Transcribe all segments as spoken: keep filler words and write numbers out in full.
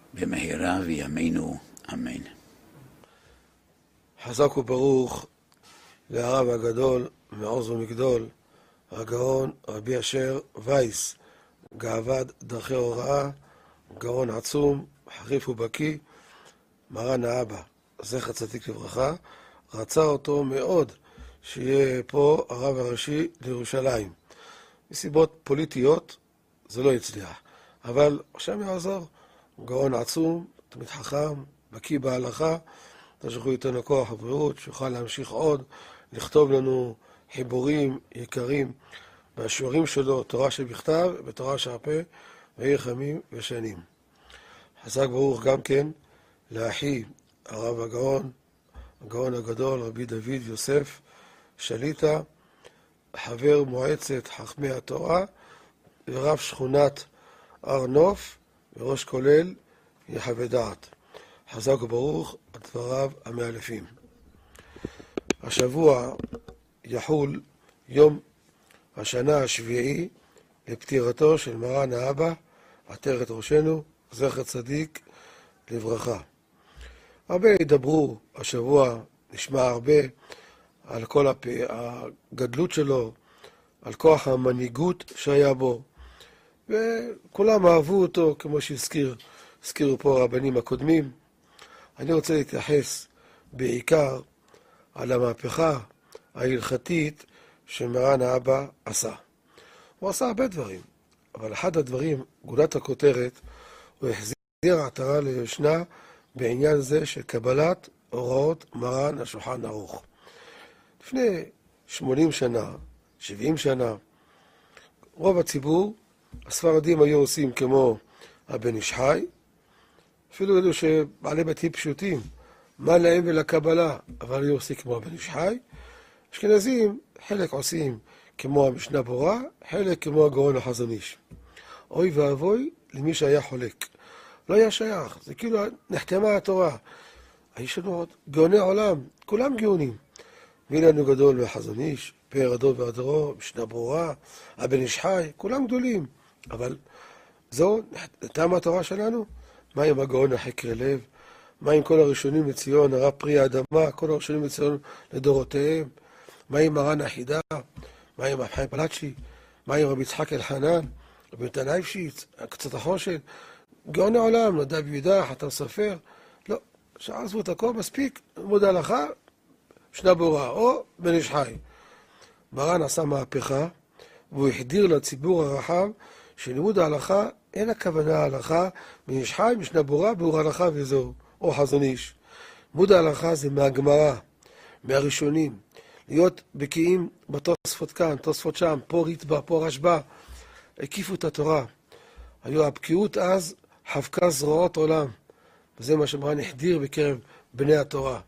במהרה וימינו, אמן. חזק וברוך להרב הגדול מעוז ומגדול, הגאון רבי אשר וייס, גאוות דרכי הוראה, גאון עצום, חריף ובקי, מרן האבא, זכר צדיק לברכה, רצה אותו מאוד שיהיה פה הרב הראשי לירושלים. מסיבות פוליטיות זה לא הצליח, אבל השם יעזור, גאון עצום, תמיד חכם, בקי בהלכה, תשכחו איתנו כוח ובריאות, שיוכל להמשיך עוד, לכתוב לנו חיבורים יקרים בשיעורים שלו, תורה שבכתב ותורה שהפה, ויהי חמים ושנים. חזק ברוך גם כן לאחי הרב הגאון, הגאון הגדול רבי דוד יוסף שליטה, חבר מועצת חכמי התורה ורב שכונת הר נוף וראש כולל יחווה דעת. חזק וברוך על דבריו המאלפים. השבוע יחול יום השנה השביעי לפטירתו של מרן האבא, עטרת ראשנו, זכר צדיק לברכה. הרבה ידברו השבוע, נשמע הרבה על כל הפ... הגדלות שלו, על כוח המנהיגות שהיה בו, וכולם אהבו אותו כמו שהזכיר, הזכירו פה הרבנים הקודמים. אני רוצה להתייחס בעיקר על המהפכה ההלכתית שמרן האבא עשה. הוא עשה הרבה דברים, אבל אחד הדברים, גולת הכותרת, הוא החזיר עטרה ליושנה בעניין זה של קבלת הוראות מרן השולחן ערוך. לפני שמונים שנה, שבעים שנה, רוב הציבור, הספרדים היו עושים כמו הבן איש חי, אפילו אלו שבעלי בתים פשוטים, מה להם ולקבלה, אבל היו עושים כמו הבן איש חי. אשכנזים, חלק עושים כמו המשנה ברורה, חלק כמו הגאון החזון איש. אוי ואבוי למי שהיה חולק. לא היה שייך, זה כאילו נחתמה התורה. יש לנו עוד גאוני עולם, כולם גאונים. מי לנו גדול מהחזון איש, פאר הדור והדורו, משנה ברורה, הבן איש חי, כולם גדולים. אבל זו נחתמה התורה שלנו. מה עם הגאון החקר לב? מה עם כל הראשונים לציון, הרב פרי האדמה, כל הראשונים לציון לדורותיהם? מה עם מרן החידה? מה עם רב חיים פלאצ'י? מה עם רבי יצחק אלחנן? רבי נתן אייבשיץ, קצת החושן? גאוני עולם, נדב יהודה, חתם סופר? לא, שעזבו את הכל, מספיק, לימוד ההלכה, משנה ברורה, או בן איש חי. מרן עשה מהפכה, והוא החדיר לציבור הרחב שלימוד ההלכה אין הכוונה ההלכה בן איש חי, משנה ברורה, ביאור ההלכה וזהו, או חזון איש. לימוד ההלכה זה מהגמרא, מהראשונים, להיות בקיאים בתוספות כאן, תוספות שם, פה ריטב"א, פה רשב"א, הקיפו את התורה. היו הבקיאות אז חבקה זרועות עולם, וזה מה שמרן החדיר בקרב בני התורה.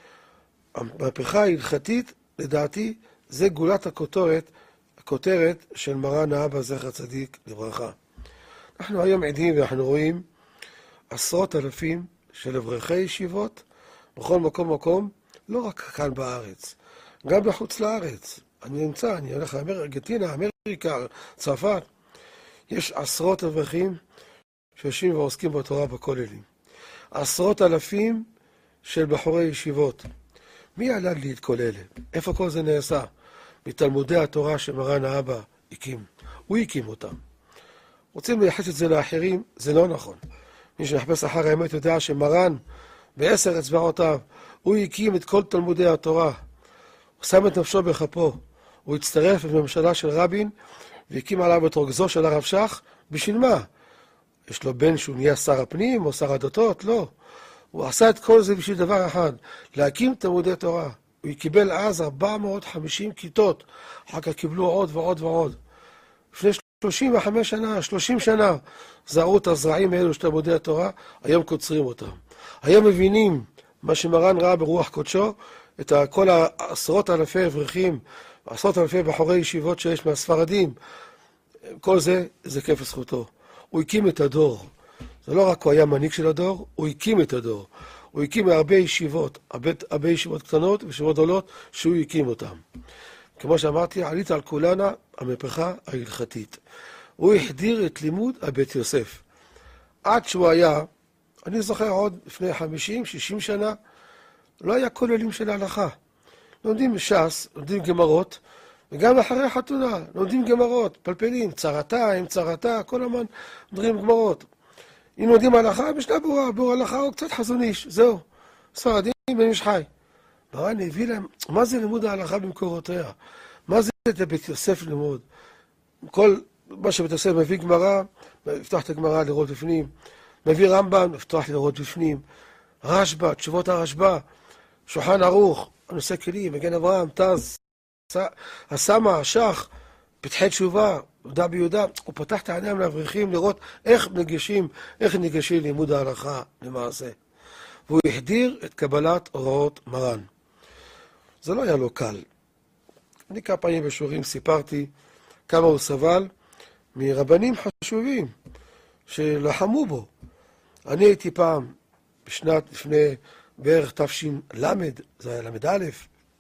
המהפכה ההלכתית, לדעתי, זה גולת הכותרת, הכותרת של מרן האבא זכר צדיק לברכה. אנחנו היום עדים ואנחנו רואים עשרות אלפים של אברכי ישיבות בכל מקום מקום, לא רק כאן בארץ, גם בחוץ לארץ. אני נמצא, אני הולך לארגנטינה, אמריקה, צרפת. יש עשרות אברכים שיושבים ועוסקים בתורה בכוללים. עשרות אלפים של בחורי ישיבות. מי עלה להתכולל? איפה כל זה נעשה? מתלמודי התורה שמרן האבא הקים. הוא הקים אותם. רוצים לייחס את זה לאחרים, זה לא נכון. מי שנחפש אחר האמת יודע שמרן בעשר אצבעותיו, הוא הקים את כל תלמודי התורה. הוא שם את נפשו בכפו. הוא הצטרף בממשלה של רבין והקים עליו את רגזו של הרב שך. בשביל מה? יש לו בן שהוא נהיה שר הפנים או שר הדתות? לא. הוא עשה את כל זה בשביל דבר אחד, להקים תלמודי תורה. הוא קיבל אז ארבע מאות וחמישים כיתות, אחר כך קיבלו עוד ועוד ועוד. לפני שלושים וחמש שנה, שלושים שנה, זרעו את הזרעים האלו של תלמודי התורה, היום קוצרים אותם. היום מבינים מה שמרן ראה ברוח קודשו, את כל העשרות אלפי אברכים, עשרות אלפי בחורי ישיבות שיש מהספרדים, כל זה, זה כיף זכותו. הוא הקים את הדור. זה לא רק הוא היה מנהיג של הדור, הוא הקים את הדור. הוא הקים הרבה ישיבות, הרבה, הרבה ישיבות קטנות וישיבות גדולות שהוא הקים אותן. כמו שאמרתי, עלית על כולנה המהפכה ההלכתית. הוא החדיר את לימוד הבית יוסף. עד שהוא היה אני זוכר עוד לפני חמישים שישים שנה, לא היה כוללים של ההלכה. לומדים ש"ס, לומדים גמרות, וגם אחרי חתונה, לומדים גמרות, פלפלים, צרתה, עם צרתה, כל הזמן לומדים גמרות. אם לומדים הלכה, משנה ברורה, ברור הלכה הוא קצת חזון איש, זהו. ספרדים בן איש חי. מרן הביא להם, מה זה לימוד ההלכה במקורותיה? מה זה את בית יוסף לימוד? כל מה שבית יוסף מביא גמרא, לפתוח את הגמרא לראות לפנים, מביא רמב"ם, לפתוח לראות לפנים, רשב"א, תשובות הרשב"א, שולחן ערוך, הנושא כלים, מגן אברהם, תז, הסמא, השח, פתחי תשובה, יהודה ביהודה, הוא פתח את העיניים לאברכים לראות איך ניגשים, איך ניגשים לימוד ההלכה למעשה. והוא החדיר את קבלת הוראות מרן. זה לא היה לו קל. אני כמה פעמים בשיעורים סיפרתי כמה הוא סבל מרבנים חשובים שלחמו בו. אני הייתי פעם, בשנת לפני בערך תש"ל, זה היה למד א',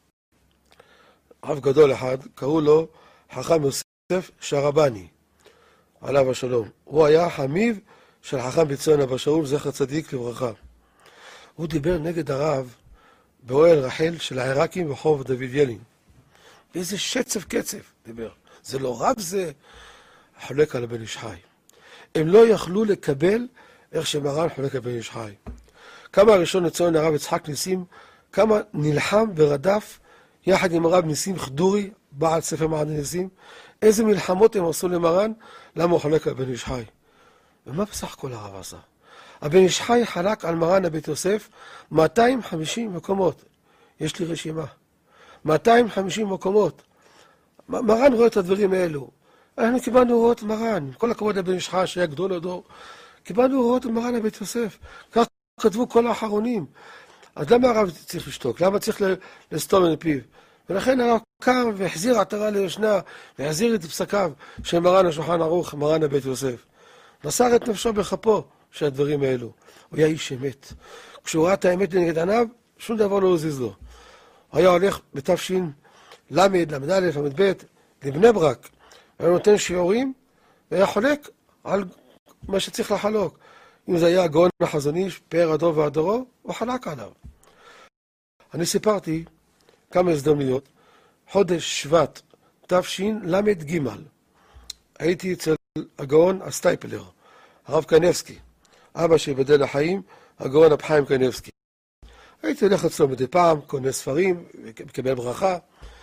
רב גדול אחד, קראו לו חכם יוסף שרבני, עליו השלום. הוא היה חמיב של חכם בציון אבא שאול, זכר צדיק לברכה. הוא דיבר נגד הרב באוהל רחל של העיראקים ברחוב דוד ילין. באיזה שצף קצף דיבר. זה לא רב זה, חולק על הבן איש חי. הם לא יכלו לקבל איך שמרן חולק על בן איש חי. כמה הראשון לציון הרב יצחק ניסים, כמה נלחם ורדף יחד עם הרב ניסים חדורי, בעל ספר מעני ניסים, איזה מלחמות הם עשו למרן, למה הוא חולק על בן איש חי. ומה בסך הכל הרב עשה? הבן איש חי חלק על מרן הבית יוסף מאתיים וחמישים מקומות. יש לי רשימה. מאתיים וחמישים מקומות. מרן רואה את הדברים האלו. אנחנו קיבלנו הוראות מרן. כל הכבוד לבן איש חי שהיה גדול הדור. קיבלנו הוראות מרן הבית יוסף. כך כתבו כל האחרונים. אז למה הרב צריך לשתוק? למה צריך לסתום את פיו? ולכן הרב קם והחזיר עטרה ליושנה, והחזיר את פסקיו של מרן השולחן ערוך, מרן הבית יוסף. מסר את נפשו בכפו של הדברים האלו. הוא היה איש אמת. כשהוא ראה את האמת לנגד עיניו, שום דבר לא הזיז לו. הוא היה הולך בתש"ל, למד, למד א', למד ב', לבני ברק. היה נותן שיעורים, והיה חולק על מה שצריך לחלוק. אם זה היה הגאון החזון איש, פאר הדור והדורו, הוא חלק עליו. אני סיפרתי כמה הזדמנויות. חודש שבט, תשל"ג. הייתי אצל הגאון הסטייפלר, הרב קניבסקי, אבא שיבדל לחיים, הגאון רב חיים קניבסקי. הייתי הולך אצלו מדי פעם, קונה ספרים, מקבל ברכה.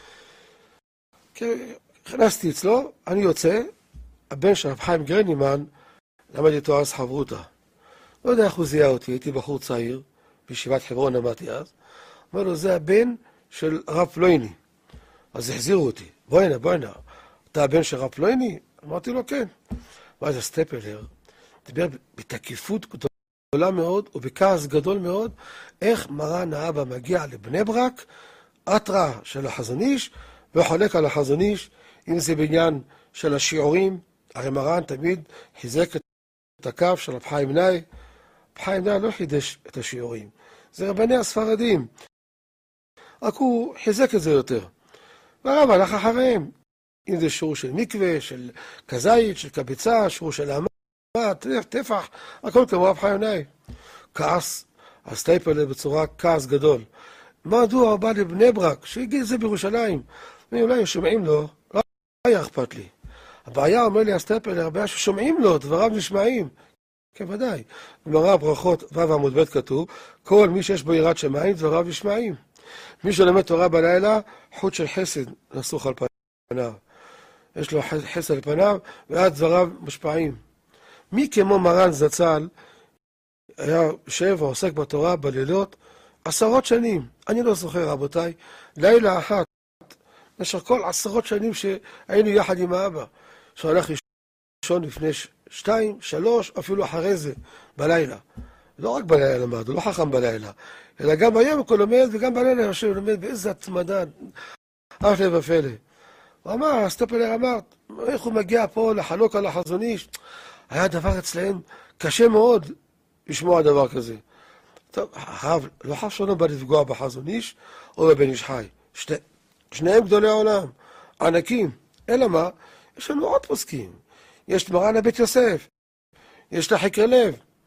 נכנסתי אצלו, אני יוצא, הבן של רב חיים גרנימן, למד איתו אז חברותה. לא יודע איך הוא זיהה אותי, הייתי בחור צעיר, בישיבת חברון למדתי אז. אמר לו, זה הבן של רב פלויני. אז החזירו אותי, בואי הנה, בואי הנה, אתה הבן של רב פלויני? אמרתי לו, כן. ואז הסטפלר דיבר בתקיפות גדולה מאוד, ובכעס גדול מאוד, איך מרן האבא מגיע לבני ברק, אתרא של החזון איש, וחולק על החזון איש, אם זה בעניין של השיעורים, הרי מרן תמיד חיזק את הקו של רב חיים נאי. רב חיים נאי לא חידש את השיעורים, זה רבני הספרדים, רק הוא חיזק את זה יותר. והרב הלך אחריהם, אם זה שיעור של מקווה, של כזית, של קבצה, שיעור של אמת, טפח, הכל כמו רב חיים נאי. כעס, הסטייפלר בצורה כעס גדול. מדוע הוא בא לבני ברק, שהגיע את זה בירושלים? ואולי שומעים לו, לא היה אכפת לי. הבעיה, אומר לי הסטייפלר, הבעיה ששומעים לו, דבריו נשמעים. כן, ודאי. במראה ברכות, ו' עמוד ב' כתוב, כל מי שיש בו יראת שמיים, דבריו נשמעים. מי שלמד תורה בלילה, חוט של חסד נסוך על פניו. יש לו חסד על פניו, ועד דבריו משפעים. מי כמו מרן זצ"ל, היה יושב ועוסק בתורה בלילות, עשרות שנים. אני לא זוכר, רבותיי, לילה אחת, במשך כל עשרות שנים שהיינו יחד עם האבא, שהלך לישון לפני שתיים, שלוש, אפילו אחרי זה, בלילה. לא רק בלילה למד, הוא לא חכם בלילה, אלא גם היום הוא לומד, וגם בלילה יושב ולומד באיזה התמדה, אף לב ופלא. הוא אמר, הסטפלר אמר, איך הוא מגיע פה לחלוק על החזון איש? היה דבר אצלהם קשה מאוד לשמוע דבר כזה. טוב, הרב, לא חשב שלא בא לפגוע בחזון איש או בבן איש חי. שני, שניהם גדולי העולם, ענקים. אלא מה? יש לנו עוד פוסקים. יש מרן הבית יוסף, יש לחקר לב.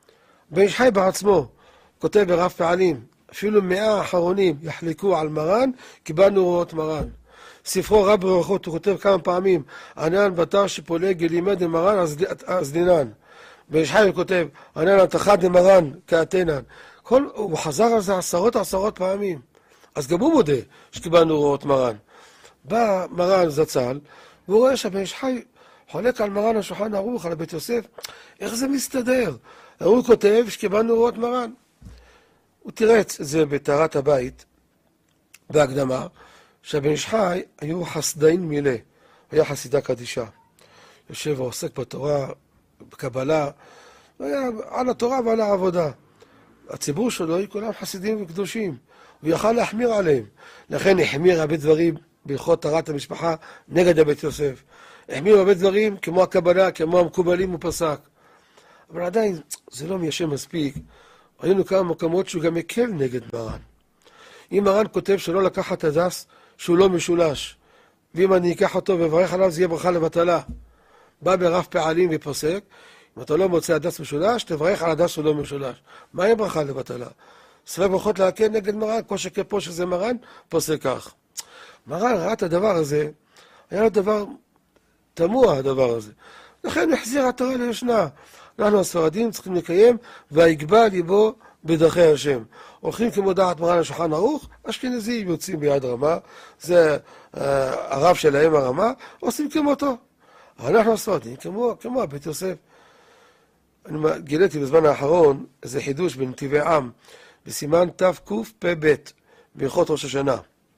בן איש חי בעצמו כותב ברב פעלים, אפילו מאה האחרונים יחלקו על מרן, קיבלנו הוראות מרן. ספרו רב ברכות הוא כותב כמה פעמים, ענן בתר שפולג לימד למרן אז דינן. בן איש חי הוא כותב, ענן התחד למרן כאתנן. כל, הוא חזר על זה עשרות עשרות פעמים. אז גם הוא מודה שקיבלנו הוראות מרן. בא מרן זצ"ל, והוא רואה שבן איש חי חולק על מרן השולחן ערוך, על בית יוסף, איך זה מסתדר? הוא כותב שקיבלנו הוראות מרן. הוא תירץ את זה בטהרת הבית, בהקדמה, שהבן איש חי היו חסדאין מילה, היה חסידה קדישה. יושב ועוסק בתורה, בקבלה, היה על התורה ועל העבודה. הציבור שלו היו כולם חסידים וקדושים, הוא יכל להחמיר עליהם. לכן החמיר הרבה דברים בהלכות טהרת המשפחה נגד הבית יוסף. החמיר הרבה דברים כמו הקבלה, כמו המקובלים הוא פסק. אבל עדיין זה לא מיישב מספיק. ראינו כמה מקומות שהוא גם מקל נגד מרן. אם מרן כותב שלא לקחת הדס שהוא לא משולש, ואם אני אקח אותו וברך עליו זה יהיה ברכה לבטלה. בא ברב פעלים ופוסק, אם אתה לא מוצא הדס משולש, תברך על הדס שהוא לא משולש. מה יהיה ברכה לבטלה? סבב ברכות להקל נגד מרן, כל שכפה שזה מרן, פוסק כך. מרן ראה את הדבר הזה, היה לו דבר תמוה הדבר הזה. לכן החזיר התורה לישנה. אנחנו הספרדים צריכים לקיים, והיגבה ליבו בדרכי השם. הולכים כמו דעת מרן השולחן ערוך, אשכנזים יוצאים ביד רמה, זה uh, הרב שלהם הרמה, עושים כמותו. אנחנו הספרדים, כמו, כמו בית יוסף. אני גיליתי בזמן האחרון איזה חידוש בנתיבי עם, בסימן תקפ"ב, בהלכות ראש השנה.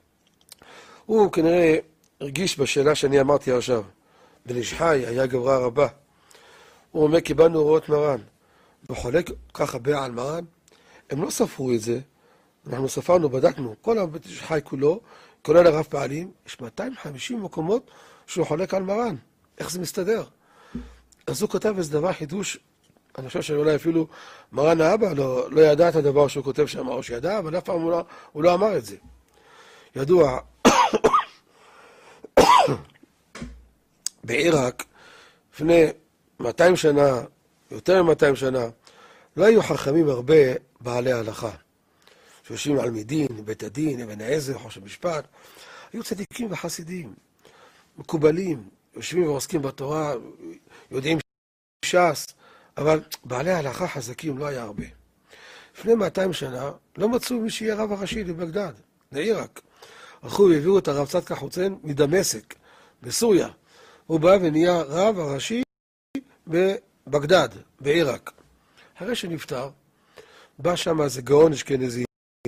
הוא כנראה הרגיש בשאלה שאני אמרתי עכשיו. בן איש חי היה גברה רבה. הוא אומר, קיבלנו הוראות מרן. וחולק כך הרבה על מרן. הם לא ספרו את זה. אנחנו ספרנו, בדקנו. כל הבית איש חי כולו, כולל הרב פעלים, יש מאתיים וחמישים מקומות שהוא חולק על מרן. איך זה מסתדר? אז הוא כותב איזה דבר חידוש, אני חושב שאולי אפילו מרן האבא לא, לא ידע את הדבר שהוא כותב שם, או שידע, אבל אף פעם הוא לא, הוא לא אמר את זה. ידוע, בעיראק, לפני מאתיים שנה, יותר מ-מאתיים שנה, לא היו חכמים הרבה בעלי הלכה. שיושבים על מדין, בית הדין, אבן העזר, חושן משפט. היו צדיקים וחסידים, מקובלים, יושבים ועוסקים בתורה, יודעים ש"ס, אבל בעלי הלכה חזקים לא היה הרבה. לפני מאתיים שנה לא מצאו מי שיהיה רב הראשי לבגדד, לעיראק. הלכו והביאו את הרב צדקה חוצן מדמשק, בסוריה. הוא בא ונהיה רב הראשי בבגדד, בעיראק. אחרי שנפטר, בא שם איזה גאון אשכנזי,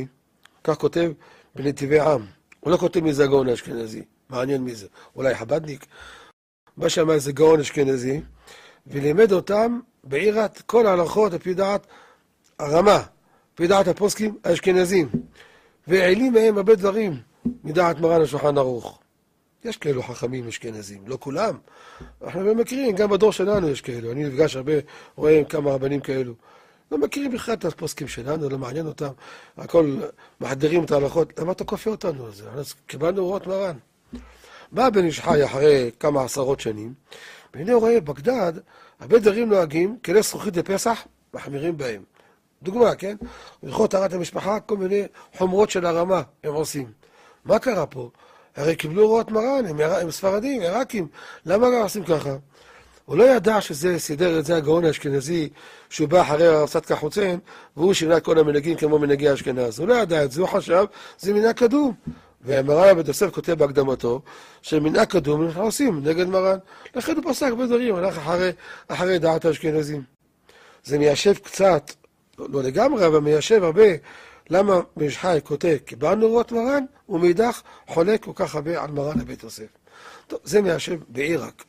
כך כותב בנתיבי עם. הוא לא כותב מי זה הגאון האשכנזי, מעניין מי זה, אולי חבדניק. בא שם איזה גאון אשכנזי, ולימד אותם בעירת כל ההלכות, לפי דעת הרמה, לפי דעת הפוסקים האשכנזים. והעלים מהם הרבה דברים מדעת מרן השולחן ערוך. יש כאלו חכמים אשכנזים, לא כולם. אנחנו לא מכירים, גם בדור שלנו יש כאלו. אני נפגש הרבה, רואה כמה רבנים כאלו. לא מכירים בכלל את הפוסקים שלנו, לא מעניין אותם. הכל מחדרים את ההלכות. למה אתה כופה אותנו על זה? אז קיבלנו הוראות מרן. בא בן איש חי אחרי כמה עשרות שנים, והנה הוא רואה בגדד, הרבה דברים נוהגים, כלי זכוכית לפסח, מחמירים בהם. דוגמה, כן? הלכות טהרת המשפחה, כל מיני חומרות של הרמה הם עושים. מה קרה פה? הרי קיבלו הוראות מרן, הם, הם ספרדים, עיראקים. למה לא עושים ככה? הוא לא ידע שזה סידר את זה הגאון האשכנזי, שהוא בא אחרי הרב צדקה חוצן, והוא שינה את כל המנהגים כמו מנהגי האשכנז. הוא לא ידע את זה, הוא חשב, זה מנהג קדום. ומרן בית יוסף כותב בהקדמתו, שמנהג קדום אנחנו עושים נגד מרן. לכן הוא פסק בדברים, הלך אחרי, אחרי דעת האשכנזים. זה מיישב קצת, לא, לא לגמרי, אבל מיישב הרבה, למה בן איש חי כותב, קיבלנו הוראות מרן, ומאידך חולק כל כך הרבה על מרן לבית יוסף. טוב, זה מיישב בעיראק.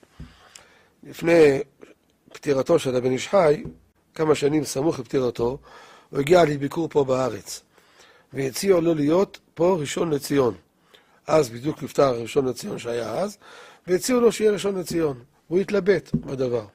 לפני פטירתו של בן איש חי, כמה שנים סמוך לפטירתו, הוא הגיע לביקור פה בארץ, והציעו לו להיות פה ראשון לציון. אז בדיוק נפטר ראשון לציון שהיה אז, והציעו לו שיהיה ראשון לציון. הוא התלבט בדבר.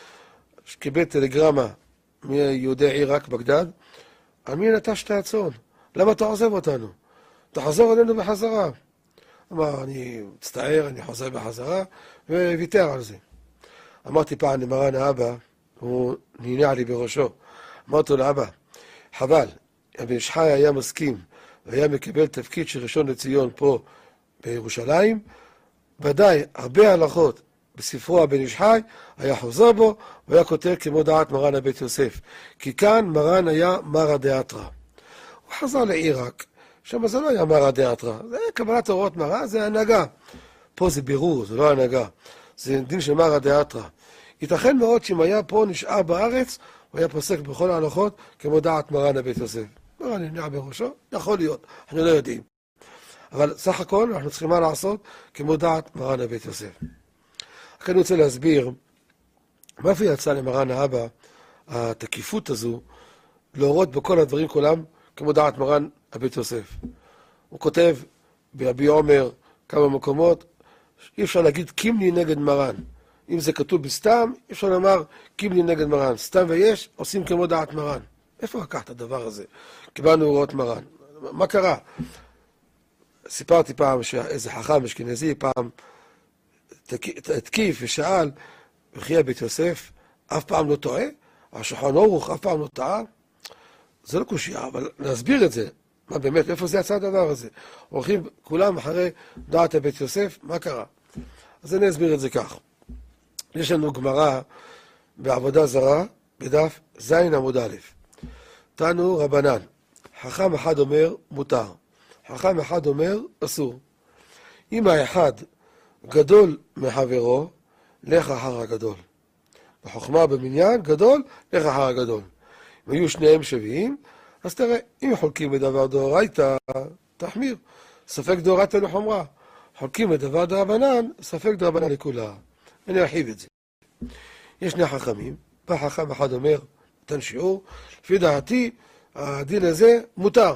קיבל טלגרמה מיהודי עיראק בגדד, על מי נטשת הצאן? למה אתה עוזב אותנו? תחזור אלינו בחזרה. אמר, אני מצטער, אני חוזר בחזרה, וויתר על זה. אמרתי פעם למרן האבא, הוא נענע לי בראשו. אמרתי לאבא, חבל, הבן איש חי היה מסכים, והיה מקבל תפקיד של ראשון לציון פה בירושלים, ודאי הרבה הלכות בספרו הבן איש חי, היה חוזר בו, והיה כותב כמו דעת מרן הבית יוסף. כי כאן מרן היה מרא דאתרא. הוא חזר לעיראק, שם זה לא היה מרא דאתרא, זה קבלת הוראות מרא, זה הנהגה. פה זה בירור, זה לא הנהגה, זה דין של מרא דאתרא. ייתכן מאוד שאם היה פה נשאר בארץ, הוא היה פוסק בכל ההלכות כמו דעת מרן הבית יוסף. מרן נמנע בראשו, יכול להיות, אנחנו לא יודעים. אבל סך הכל אנחנו צריכים מה לעשות כמו דעת מרן הבית יוסף. רק אני רוצה להסביר מאיפה יצא למרן האבא התקיפות הזו להורות בכל הדברים כולם כמו דעת מרן הבית יוסף. הוא כותב ברבי עומר כמה מקומות, אי אפשר להגיד קימני נגד מרן. אם זה כתוב בסתם, אי אפשר לומר קימני נגד מרן. סתם ויש, עושים כמו דעת מרן. איפה לקח את הדבר הזה? קיבלנו הוראות מרן. מה קרה? סיפרתי פעם שאיזה חכם אשכנזי פעם התקיף ושאל, וכי בית יוסף אף פעם לא טועה? השולחן ערוך אף פעם לא טעה? זה לא קושיה, אבל נסביר את זה. מה באמת, איפה זה יצא הדבר הזה? הולכים כולם אחרי דעת הבית יוסף, מה קרה? אז אני אסביר את זה כך. יש לנו גמרא בעבודה זרה, בדף זין עמוד א'. תנו רבנן, חכם אחד אומר מותר, חכם אחד אומר אסור. אם האחד גדול מחברו, לך אחר הגדול. בחוכמה במניין גדול, לך אחר הגדול. אם היו שניהם שווים, אז תראה, אם חולקים בדבר דאורייתא, תחמיר. ספק דאורייתא לחומרה. חולקים בדבר דרבנן, ספק דרבנן לכולה. אני ארחיב את זה. יש שני חכמים, בא חכם אחד אומר, נתן שיעור, לפי דעתי, הדין הזה מותר.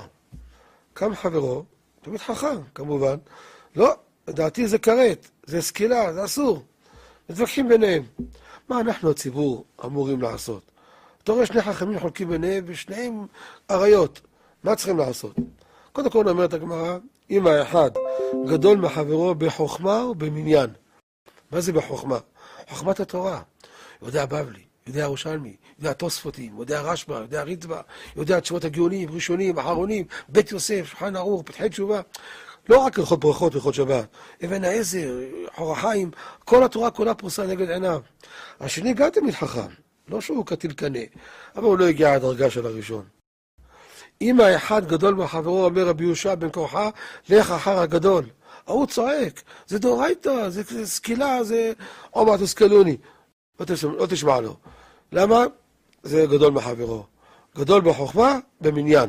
קם חברו, תמיד חכם, כמובן. לא, לדעתי זה כרת, זה סקילה, זה אסור. מתווכחים ביניהם. מה אנחנו הציבור אמורים לעשות? אתה רואה שני חכמים חולקים ביניהם ושניהם עריות. מה צריכים לעשות? קודם כל אומרת הגמרא, אם האחד גדול מחברו בחוכמה או במניין. מה זה בחוכמה? חוכמת התורה. יודע בבלי, יודע ירושלמי, יודע תוספותים, יודע רשב"א, יודע ריטב"א, יודע תשובות הגאונים, ראשונים, אחרונים, בית יוסף, שולחן ערוך, פתחי תשובה. לא רק הלכות ברכות והלכות שבת, אבן העזר, אור החיים, כל התורה כולה פרוסה נגד עיניו. השני גם תמיד חכם, לא שהוא קטיל קנה, אבל הוא לא הגיע לדרגה של הראשון. אם האחד גדול מחברו, אומר רבי יהושע בן כורחה, לך אחר הגדול. הוא צועק, זה דאורייתא, זה, זה סקילה, זה עומר תסקלוני. לא תשמע, לא תשמע לו. למה? זה גדול מחברו. גדול בחוכמה, במניין.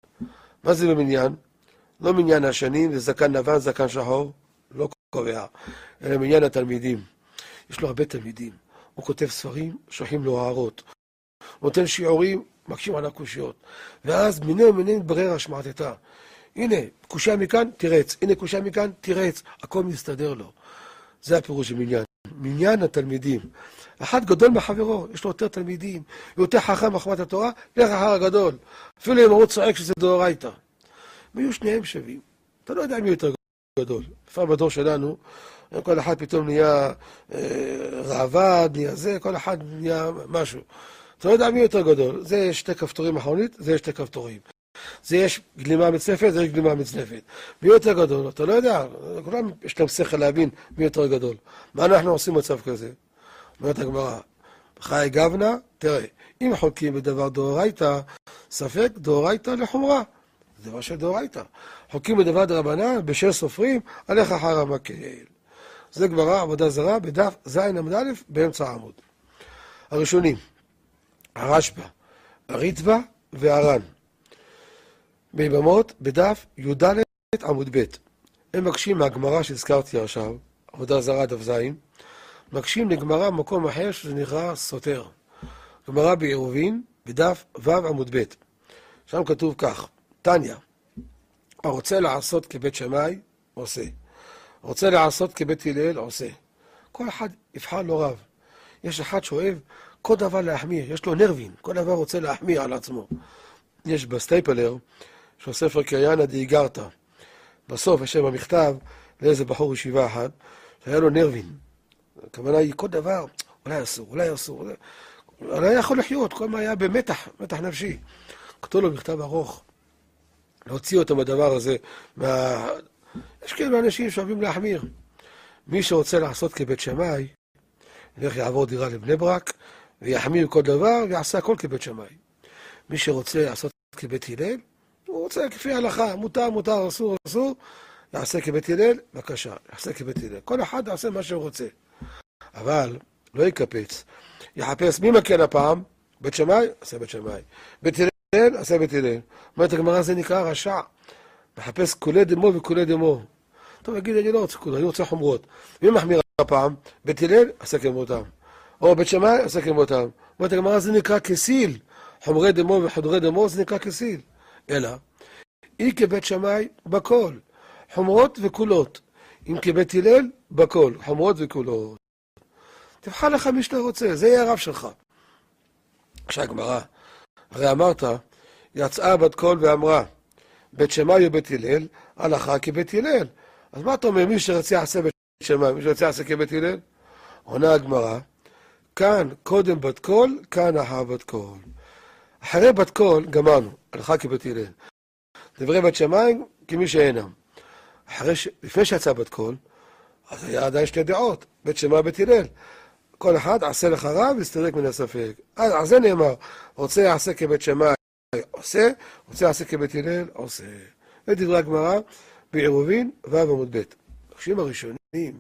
מה זה במניין? לא מניין השנים, זה זקן לבן, זקן שחור, לא קובע, אלא מניין התלמידים. יש לו הרבה תלמידים. הוא כותב ספרים, שולחים לו הערות. הוא נותן שיעורים, מקשים על הקושיות. ואז מיני ומיני מתברר השמעתתה. הנה, קושיה מכאן, תירץ. הנה, קושיה מכאן, תירץ. הכל מסתדר לו. זה הפירוש של מניין. מניין התלמידים. אחד גדול מחברו, יש לו יותר תלמידים, יותר חכם מחמת התורה, לך אחר הגדול. אפילו אם הוא צועק שזה דאורייתא. ויהיו שניהם שווים. אתה לא יודע מי יותר גדול. לפעמים בדור שלנו, כל אחד פתאום נהיה אה, רעבד, נהיה זה, כל אחד נהיה משהו. אתה לא יודע מי יותר גדול. זה יש שתי כפתורים אחרונית, זה יש שתי כפתורים. זה יש גלימה מצנפת, זה יש גלימה מצנפת. מי יותר גדול? אתה לא יודע. כולם יש להם שכל להבין מי יותר גדול. מה אנחנו עושים מצב כזה? אומרת הגמרא, חי גבנה, תראה, אם חולקים בדבר דאורייתא, ספק דאורייתא לחומרה. זה דבר של דאורייתא. חולקים בדבר דרבנן, בשל סופרים, הלך אחר המקל. זה גמרא, עבודה זרה, בדף זין עמוד א' באמצע העמוד. הראשונים, הרשב"א, הריטב"א והר"ן. ביבמות, בדף י"ד עמוד ב'. הם מקשים מהגמרא שהזכרתי עכשיו, עבודה זרה דף זין, מקשים לגמרא במקום אחר שזה נקרא סותר. גמרא בעירובין, בדף ו' עמוד ב'. שם כתוב כך, תניא, הרוצה לעשות כבית שמאי, עושה. רוצה לעשות כבית הלל, עושה. כל אחד יבחר לו רב. יש אחד שאוהב כל דבר להחמיר, יש לו נרבין, כל דבר רוצה להחמיר על עצמו. יש בסטייפלר, יש לו ספר קריאנה דאיגרתא. בסוף יש שם המכתב לאיזה בחור ישיבה אחד, שהיה לו נרבין. הכוונה היא כל דבר, אולי אסור, אולי אסור. אולי... לא היה יכול לחיות, כל מה היה במתח, מתח נפשי. כתוב לו מכתב ארוך, להוציא אותו מהדבר הזה. מה... יש כאילו אנשים שאוהבים להחמיר. מי שרוצה לעשות כבית שמאי, ילך יעבור דירה לבני ברק, ויחמיר כל דבר, ויעשה הכל כבית שמאי. מי שרוצה לעשות כבית הלל, הוא רוצה כפי ההלכה, מותר, מותר, אסור, אסור, יעשה כבית הלל, בבקשה, יעשה כבית הלל. כל אחד יעשה מה שהוא רוצה. אבל לא יקפץ. יחפש מי מקל הפעם, בית שמאי, עשה בית שמאי. בית הלל, עשה בית הלל. אומרת הגמרא, זה נקרא רשע. מחפש כולי דמו וכולי דמו. טוב, יגיד, אני לא רוצה כולי, אני רוצה חומרות. מי מחמיר הפעם? בית הלל, עשה כמותם. או בית שמאי, עשה כמותם. אומרת הגמרא, זה נקרא כסיל. חומרי דמו וחדורי דמו, זה נקרא כסיל. אלא, אי כבית שמאי, בכל. חומרות וכולות. אם כבית הלל, בכל. חומרות וכולות. תבחר לך מי שאתה רוצה, זה יהיה הרב שלך. עכשיו הגמרא, הרי אמרת, יצאה בת קול ואמרה, בית שמאי ובית הלל, הלכה כבית הלל. אז מה אתה אומר, מי שרצה יעשה בית שמאי, מי שרצה יעשה כבית הלל? עונה הגמרא, כאן קודם בת קול, כאן אחר בת קול. אחרי בת קול, גמרנו, הלכה כבית הלל. דברי בית שמאי, כמי שאינם. אחרי ש... לפני שיצא בת קול, אז היה עדיין שתי דעות, בית שמאי ובית הלל. כל אחד עשה לך רב והסתדק מן הספק. אז על זה נאמר, רוצה יעשה כבית שמאי, עושה, רוצה יעשה כבית הלל, עושה. ודברי הגמרא בעירובין ו' עמוד ב'. החושים הראשונים,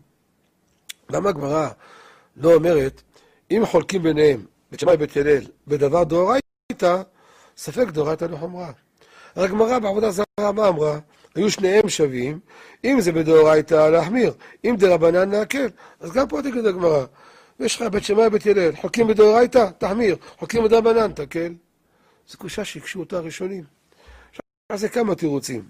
למה הגמרא לא אומרת, אם חולקים ביניהם, בית שמאי ובית הלל, בדבר דאורייתא, ספק דאורייתא לחומרה. הגמרא בעבודה זרה מה אמרה? היו שניהם שווים, אם זה בדאורייתא להחמיר, אם דרבנן להקל. אז גם פה תגיד הגמרא, יש לך בית שמאי ובית הלל, חולקים בדאורייתא, תחמיר, חולקים בדרבנן, תקל. זו קושה שהקשו אותה הראשונים. עכשיו זה כמה תירוצים.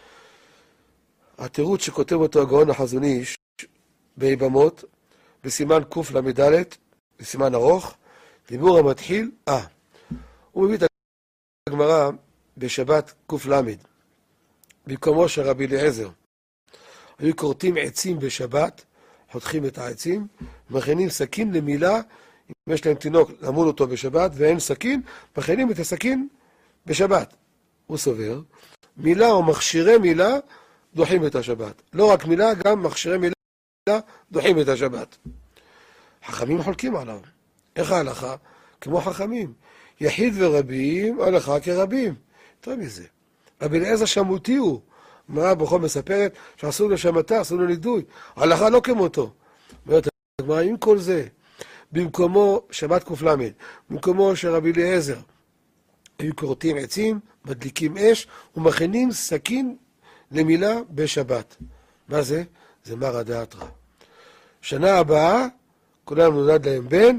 התירוץ שכותב אותו הגאון החזון איש, ביבמות, בסימן קוף למדלת, בסימן ארוך, דיבור המתחיל, אה. הוא מביא את הגמרא בשבת קוף למד, במקומו של רבי אליעזר. היו כורתים עצים בשבת, חותכים את העצים, מכינים סכין למילה, אם יש להם תינוק למול אותו בשבת ואין סכין, מכינים את הסכין בשבת. הוא סובר, מילה או מכשירי מילה דוחים את השבת. לא רק מילה, גם מכשירי מילה דוחים את השבת. חכמים חולקים עליו. איך ההלכה? כמו חכמים. יחיד ורבים, הלכה כרבים. יותר מזה. רבי אליעזר שמותי הוא. מה בכל מספרת שאסור לשמתה, אסור לו נידוי. ההלכה לא כמותו. אומרת הגמרא, עם כל זה, במקומו, שבת קוף למד, במקומו של רבי אליעזר, היו כורתים עצים, מדליקים אש, ומכינים סכין למילה בשבת. מה זה? זה מרא דאתרא. שנה הבאה, כולם נולד להם בן,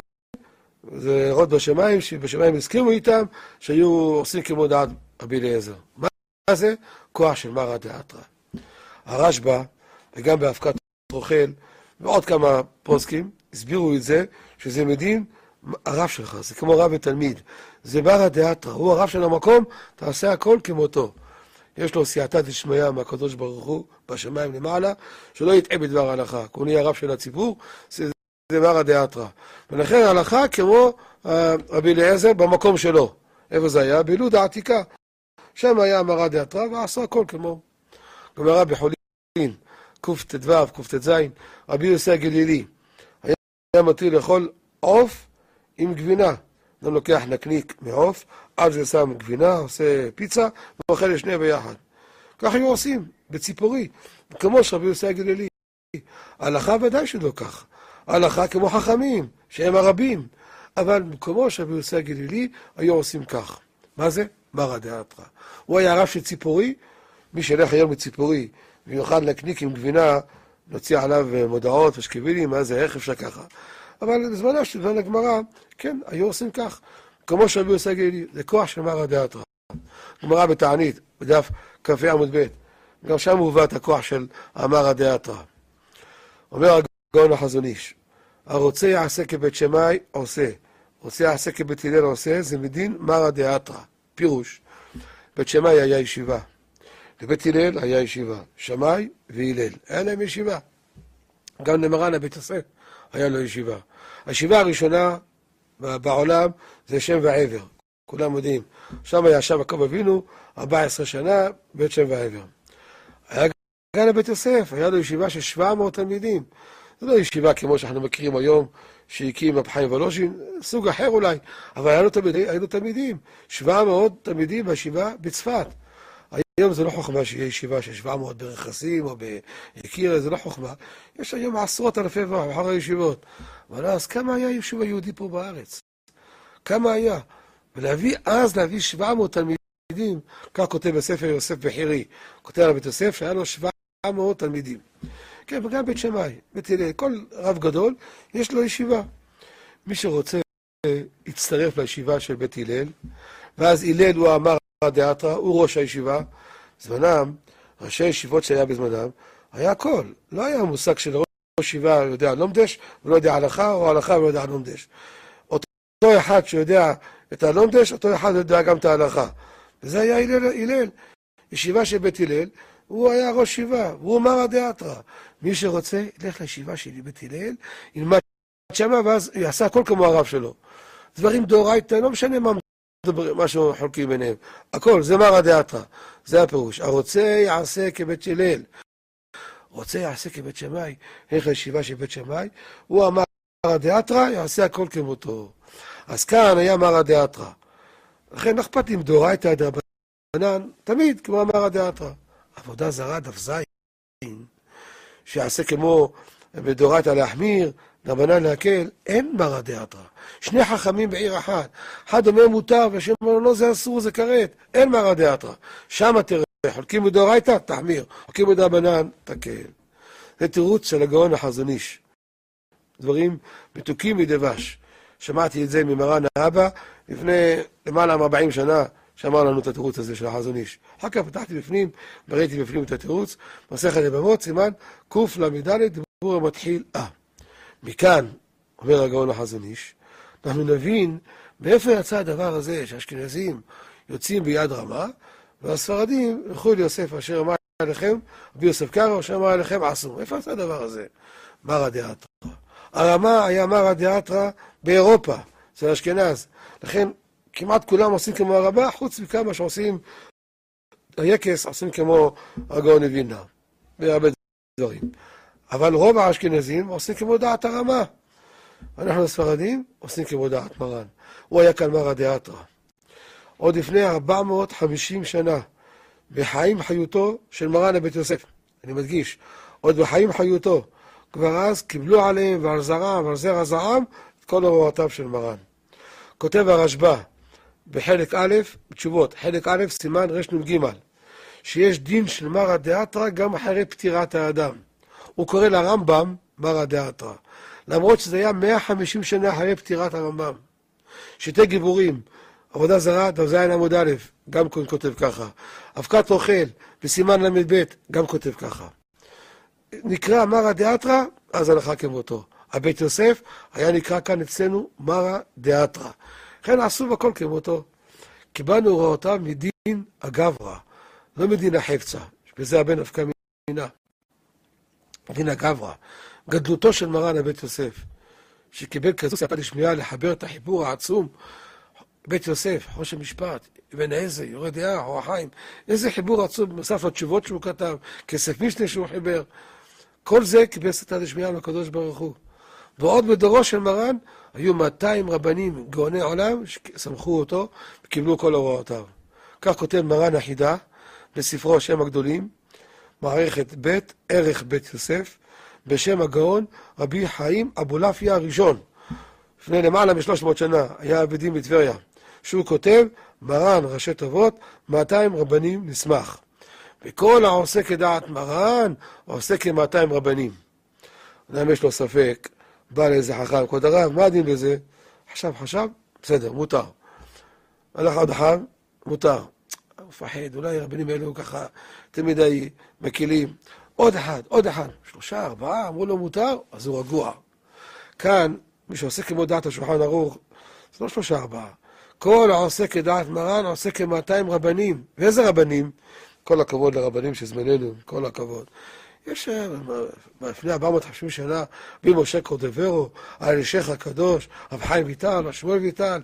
זה רות בשמיים, שבשמיים הסכימו איתם, שהיו עושים כמו דעת רבי אליעזר. מה זה? כוח של מרא דאתרא. הרשב"א, וגם באבקת רוכל, ועוד כמה פוסקים, הסבירו את זה, שזה מדין הרב שלך, זה כמו רב ותלמיד. זה מרא דאתרא, הוא הרב של המקום, תעשה הכל כמותו. יש לו סייעתא דשמיא מהקדוש ברוך הוא, בשמיים למעלה, שלא יטעה בדבר ההלכה. הוא נהיה הרב של הציבור, זה, זה מרא דאתרא. ולכן ההלכה כמו רבי אליעזר במקום שלו. איפה זה היה? בלוד העתיקה. שם היה מרא דאתרא, ועשה הכל כמו. גמרא בחולין, קט"ו, קט"ז, רבי יוסי הגלילי, היה מתיר לאכול עוף עם גבינה. אדם לוקח נקניק מעוף, על זה שם גבינה, עושה פיצה, ואוכל לשני ביחד. כך היו עושים, בציפורי, כמו שרבי יוסי הגלילי. ההלכה ודאי שלא כך. ההלכה כמו חכמים, שהם הרבים. אבל כמו שרבי יוסי הגלילי, היו עושים כך. מה זה? מרא דאתרא. הוא היה הרב של ציפורי, מי שילך היום בציפורי, ויוכל נקניק עם גבינה, נוציא עליו מודעות ושקבילים, מה זה, איך אפשר ככה. אבל בזמנה של זמן הגמרא, כן, היו עושים כך. כמו שרבי יוסי הגלילי, זה כוח של מרא דאתרא. גמרא בתענית, בדף כ"ה עמוד ב', גם שם מובא את הכוח של מרא דאתרא. אומר הגאון החזון איש, הרוצה יעשה כבית שמאי, עושה. רוצה יעשה כבית הלל, עושה, זה מדין מרא דאתרא. פירוש, בית שמאי היה ישיבה. לבית הלל היה ישיבה. שמאי והלל. היה להם ישיבה. גם למרן הבית יוסף היה לו ישיבה. הישיבה הראשונה בעולם זה שם ועבר, כולם יודעים. שם ישב יעקב אבינו ארבע עשרה שנה, בית שם ועבר. היה גם לבית יוסף, היה לו ישיבה של שבע מאות תלמידים. זו לא ישיבה כמו שאנחנו מכירים היום, שהקים רב חיים וולוז'ין, סוג אחר אולי, אבל היה לו תלמידים, היה לו תלמידים, שבע מאות תלמידים בישיבה בצפת. היום זה לא חוכמה שיהיה ישיבה של שבע מאות ברכסים או ביקיר, זה לא חוכמה. יש היום עשרות אלפי ואחר הישיבות. אבל אז כמה היה יישוב היהודי פה בארץ? כמה היה? ולהביא, אז להביא שבע מאות תלמידים, כך כותב בספר יוסף בחירי, כותב על בית יוסף שהיה לו שבע מאות תלמידים. כן, וגם בית שמאי, בית הלל, כל רב גדול, יש לו ישיבה. מי שרוצה יצטרף לישיבה של בית הלל, ואז הלל הוא אמר דאתרא, הוא ראש הישיבה. זמנם, ראשי הישיבות שהיה בזמנם, היה הכל. לא היה מושג של ראש ישיבה יודע לומדש, ולא יודע הלכה, או הלכה ולא יודע לומדש. אותו אחד שיודע את הלומדש, אותו אחד יודע גם את ההלכה. וזה היה הלל, הלל. ישיבה של בית הלל, הוא היה ראש ישיבה, והוא אמר דאתרא. מי שרוצה, ילך לישיבה של בית הלל, ילמד שמה, ואז יעשה הכל כמו הרב שלו. דברים דאורייתא, לא משנה מה משהו חולקים ביניהם. הכל, זה מרא דאתרא. זה הפירוש. הרוצה יעשה כבית הלל. רוצה יעשה כבית שמאי. איך הישיבה של בית שמאי? הוא אמר מרא דאתרא, יעשה הכל כמותו. אז כאן היה מרא דאתרא. לכן אכפת עם דאורייתא דרבנן, תמיד כמו מרא דאתרא. עבודה זרה דף זין, שיעשה כמו בדאורייתא להחמיר, דרבנן להקל, אין מרא דאתרא. שני חכמים בעיר אחת, אחד אומר מותר והשני אומר לא, זה אסור, זה כרת, אין מרא דאתרא. שם תראה, חולקים בדאורייתא, תחמיר, חולקים בדרבנן, תקל. זה תירוץ של הגאון החזון איש. דברים מתוקים מדבש. שמעתי את זה ממרן האבא לפני למעלה מ-ארבעים שנה, שאמר לנו את התירוץ הזה של החזון איש. אחר כך פתחתי בפנים, וראיתי בפנים את התירוץ, מסכת יבמות, סימן קל"ד, דיבור המתחיל אה. מכאן, אומר הגאון החזון איש, אנחנו נבין מאיפה יצא הדבר הזה שהאשכנזים יוצאים ביד רמה, והספרדים ילכו ליוסף אשר אמר עליכם, רבי יוסף קארו אשר אמר עליכם עשו. איפה יצא הדבר הזה? מרא דאתרא. הרמה היה מרא דאתרא באירופה, זה אשכנז. לכן כמעט כולם עושים כמו הרבה, חוץ מכמה שעושים היקס, עושים כמו הגאון מווילנה, בהרבה דברים. אבל רוב האשכנזים עושים כמו דעת הרמה. אנחנו הספרדים עושים כמו דעת מרן. הוא היה כאן מרא דאתרא. עוד לפני ארבע מאות וחמישים שנה, בחיים חיותו של מרן הבית יוסף. אני מדגיש, עוד בחיים חיותו. כבר אז קיבלו עליהם ועל זרעם ועל זרע זרעם את כל הוראותיו של מרן. כותב הרשב"א בחלק א', בתשובות, חלק א', סימן רנ"ג, שיש דין של מרא דאתרא גם אחרי פטירת האדם. הוא קורא לרמב"ם מרא דאתרא, למרות שזה היה מאה וחמישים שנה אחרי פטירת הרמב"ם. שתי גיבורים, עבודה זרה, דף ז עמוד א', גם כותב ככה. אבקת אוכל, בסימן למד ב', גם כותב ככה. נקרא מרא דאתרא, אז הלכה כמותו. הבית יוסף היה נקרא כאן אצלנו מרא דאתרא. לכן עשו בכל כמותו. קיבלנו הוראותיו מדין הגברא, לא מדין החפצה, שבזה הבן נפקא מינה. דין הגברא, גדלותו של מרן הבית יוסף, שקיבל כזו סייעתא דשמיא לחבר את החיבור העצום, בית יוסף, ראש המשפט, אבן עזרא, יורה דעה, אור החיים, איזה חיבור עצום, בנוסף לתשובות שהוא כתב, כסף משנה שהוא חיבר, כל זה קיבל סייעתא דשמיא מהקדוש ברוך הוא. ועוד בדורו של מרן היו מאתיים רבנים גאוני עולם שסמכו אותו וקיבלו כל הוראותיו. כך כותב מרן החידה בספרו שם הגדולים, מערכת ב' ערך בית יוסף, בשם הגאון רבי חיים אבולעפיה הראשון. לפני למעלה משלוש מאות שנה היה עבדים בטבריה, שהוא כותב מרן ראשי תיבות מאתיים רבנים נסמך. וכל העושה כדעת מרן עושה כ-מאתיים רבנים. אדם יש לו ספק, בא לאיזה חכם, כבוד הרב, מה הדין בזה? חשב, חשב, בסדר, מותר. הלך עוד אחד, מותר. מפחד, אולי הרבנים האלו ככה תמידי מקילים. עוד אחד, עוד אחד, שלושה, ארבעה, אמרו לו מותר, אז הוא רגוע. כאן, מי שעושה כמו דעת השולחן ערוך, זה לא שלושה, ארבעה. כל העושה כדעת מרן עושה כ-מאתיים רבנים. ואיזה רבנים? כל הכבוד לרבנים שזמננו, כל הכבוד. יש לפני ארבע מאות וחמישים שנה, במשה קורדוברו, האלשיך הקדוש, רב חיים ויטל, שמואל ויטל,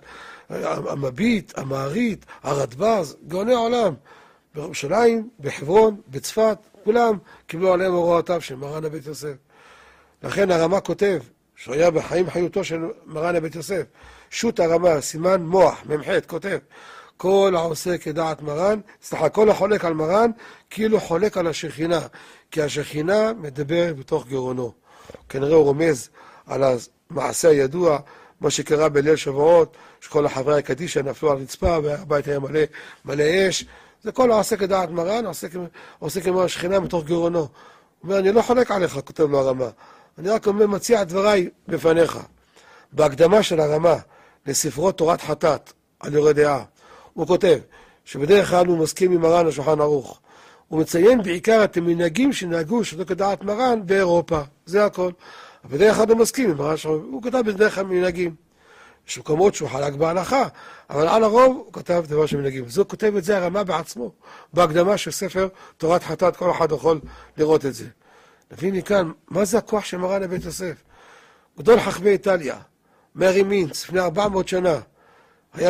המביט, המערית, הרדב"ז, גאוני העולם, בירושלים, בחברון, בצפת, כולם קיבלו עליהם הוראותיו של מרן הבית יוסף. לכן הרמ"א כותב, שהוא היה בחיים חיותו של מרן הבית יוסף, שו"ת הרמ"א, סימן מוח, ממ"ח, כותב, כל העושה כדעת מרן, סליחה, כל החולק על מרן, כאילו חולק על השכינה, כי השכינה מדבר בתוך גרונו. כנראה הוא רומז על המעשה הידוע, מה שקרה בליל שבועות, שכל החברי הקדישא נפלו על רצפה, והבית היה מלא, מלא אש. זה כל העושה כדעת מרן, עושה כמו השכינה בתוך גרונו. הוא אומר, אני לא חולק עליך, כותב לו הרמ"א. אני רק אומר, מציע את דבריי בפניך. בהקדמה של הרמ"א לספרו תורת חטאת, על יורה דעה, הוא כותב שבדרך כלל הוא מסכים עם מרן השולחן ערוך. הוא מציין בעיקר את המנהגים שנהגו שלא כדעת מרן באירופה. זה הכל. בדרך כלל הוא מסכים עם מרן השולחן ערוך. הוא כתב בדרך כלל מנהגים. יש מקומות שהוא חלק בהלכה, אבל על הרוב הוא כתב דבר של מנהגים. זו כותב את זה הרמ"א בעצמו, בהקדמה של ספר תורת חטאת, כל אחד יכול לראות את זה. נבין מכאן, מה זה הכוח של מרן הבית יוסף? גדול חכמי איטליה, מארי מינץ, לפני ארבע מאות שנה, היה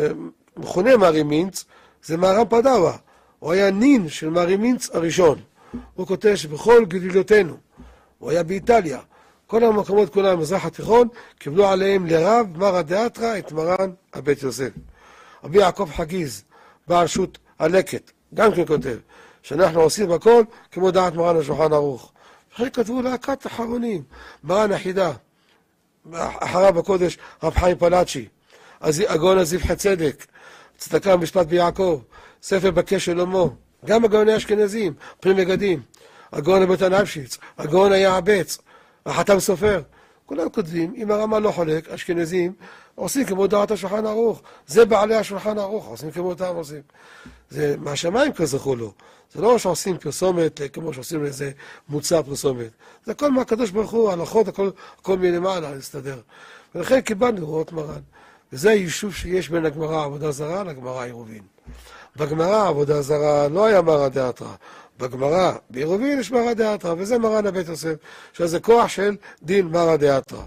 מכונה מארי מינץ, זה מהר"ם פדאווה, הוא היה נין של מארי מינץ הראשון. הוא כותב שבכל גדילותינו, הוא היה באיטליה, כל המקומות כולם במזרח התיכון, קיבלו עליהם לרב מרא דאתרא את מרן הבית יוסף. רבי יעקב חגיז, בעל שו"ת הלקט, גם כן כותב, שאנחנו עושים הכל כמו דעת מרן השולחן ערוך. אחרי כתבו להקת אחרונים, מרן החידה, אחריו בקודש רב חיים פלאצ'י, הגאון הזבחי צדק, צדקה ומשפט ביעקב, ספר בקש שלמה, גם הגאוני האשכנזים, פרי מגדים, הגאון הבית הנפשיץ, הגאון היעבץ, החתם סופר, כולם כותבים, אם הרמ"א לא חולק, אשכנזים, עושים כמו דעת השולחן ערוך, זה בעלי השולחן ערוך, עושים כמו אותם עושים. זה מהשמיים כזכו לו, זה לא שעושים פרסומת כמו שעושים לאיזה מוצר פרסומת, זה הכל מהקדוש ברוך הוא, הלכות, הכל, הכל מלמעלה, להסתדר. ולכן קיבלנו הוראות מרן. וזה היישוב שיש בין הגמרא עבודה זרה לגמרא עירובין. בגמרא עבודה זרה לא היה מרא דאתרא, בגמרא בעירובין יש מרא דאתרא, וזה מרן הבית יוסף, שזה כוח של דין מרא דאתרא.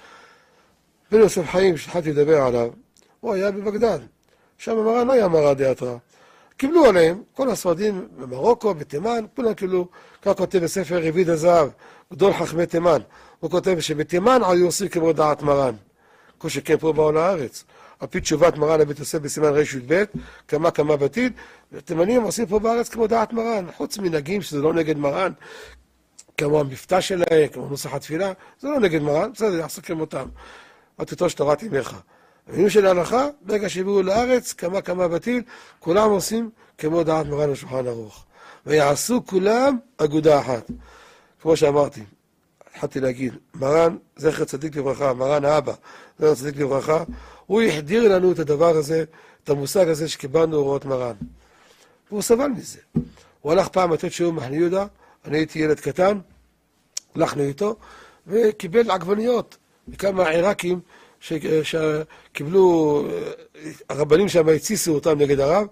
בן יוסף חיים, שהתחלתי לדבר עליו, הוא היה בבגדד, שם מרן לא היה מרא דאתרא. קיבלו עליהם, כל הספרדים במרוקו, בתימן, כולם קיבלו, כך כותב בספר רביד הזהב, גדול חכמי תימן, הוא כותב שבתימן היו עושים כמו דעת מרן, כמו שכן פה בעול הארץ. על פי תשובת מרן הבית יוסף בסימן ר"ב, כמה כמה בתים, התימנים עושים פה בארץ כמו דעת מרן, חוץ מנהגים שזה לא נגד מרן, כמו המבטא שלהם, כמו נוסח התפילה, זה לא נגד מרן, בסדר, יעשו כמותם. אל תיטוש תורת אמך. המינוי של ההלכה, ברגע שהביאו לארץ, כמה כמה בתים, כולם עושים כמו דעת מרן השולחן ערוך. ויעשו כולם אגודה אחת. כמו שאמרתי, התחלתי להגיד, מרן, זכר צדיק לברכה, מרן האבא, זכר צדיק לברכה, הוא החדיר לנו את הדבר הזה, את המושג הזה שקיבלנו הוראות מרן. והוא סבל מזה. הוא הלך פעם לתת שיעור מחנה יהודה, אני הייתי ילד קטן, הלכנו איתו, וקיבל עגבניות מכמה עיראקים שקיבלו, הרבנים שם הציסו אותם נגד הרב,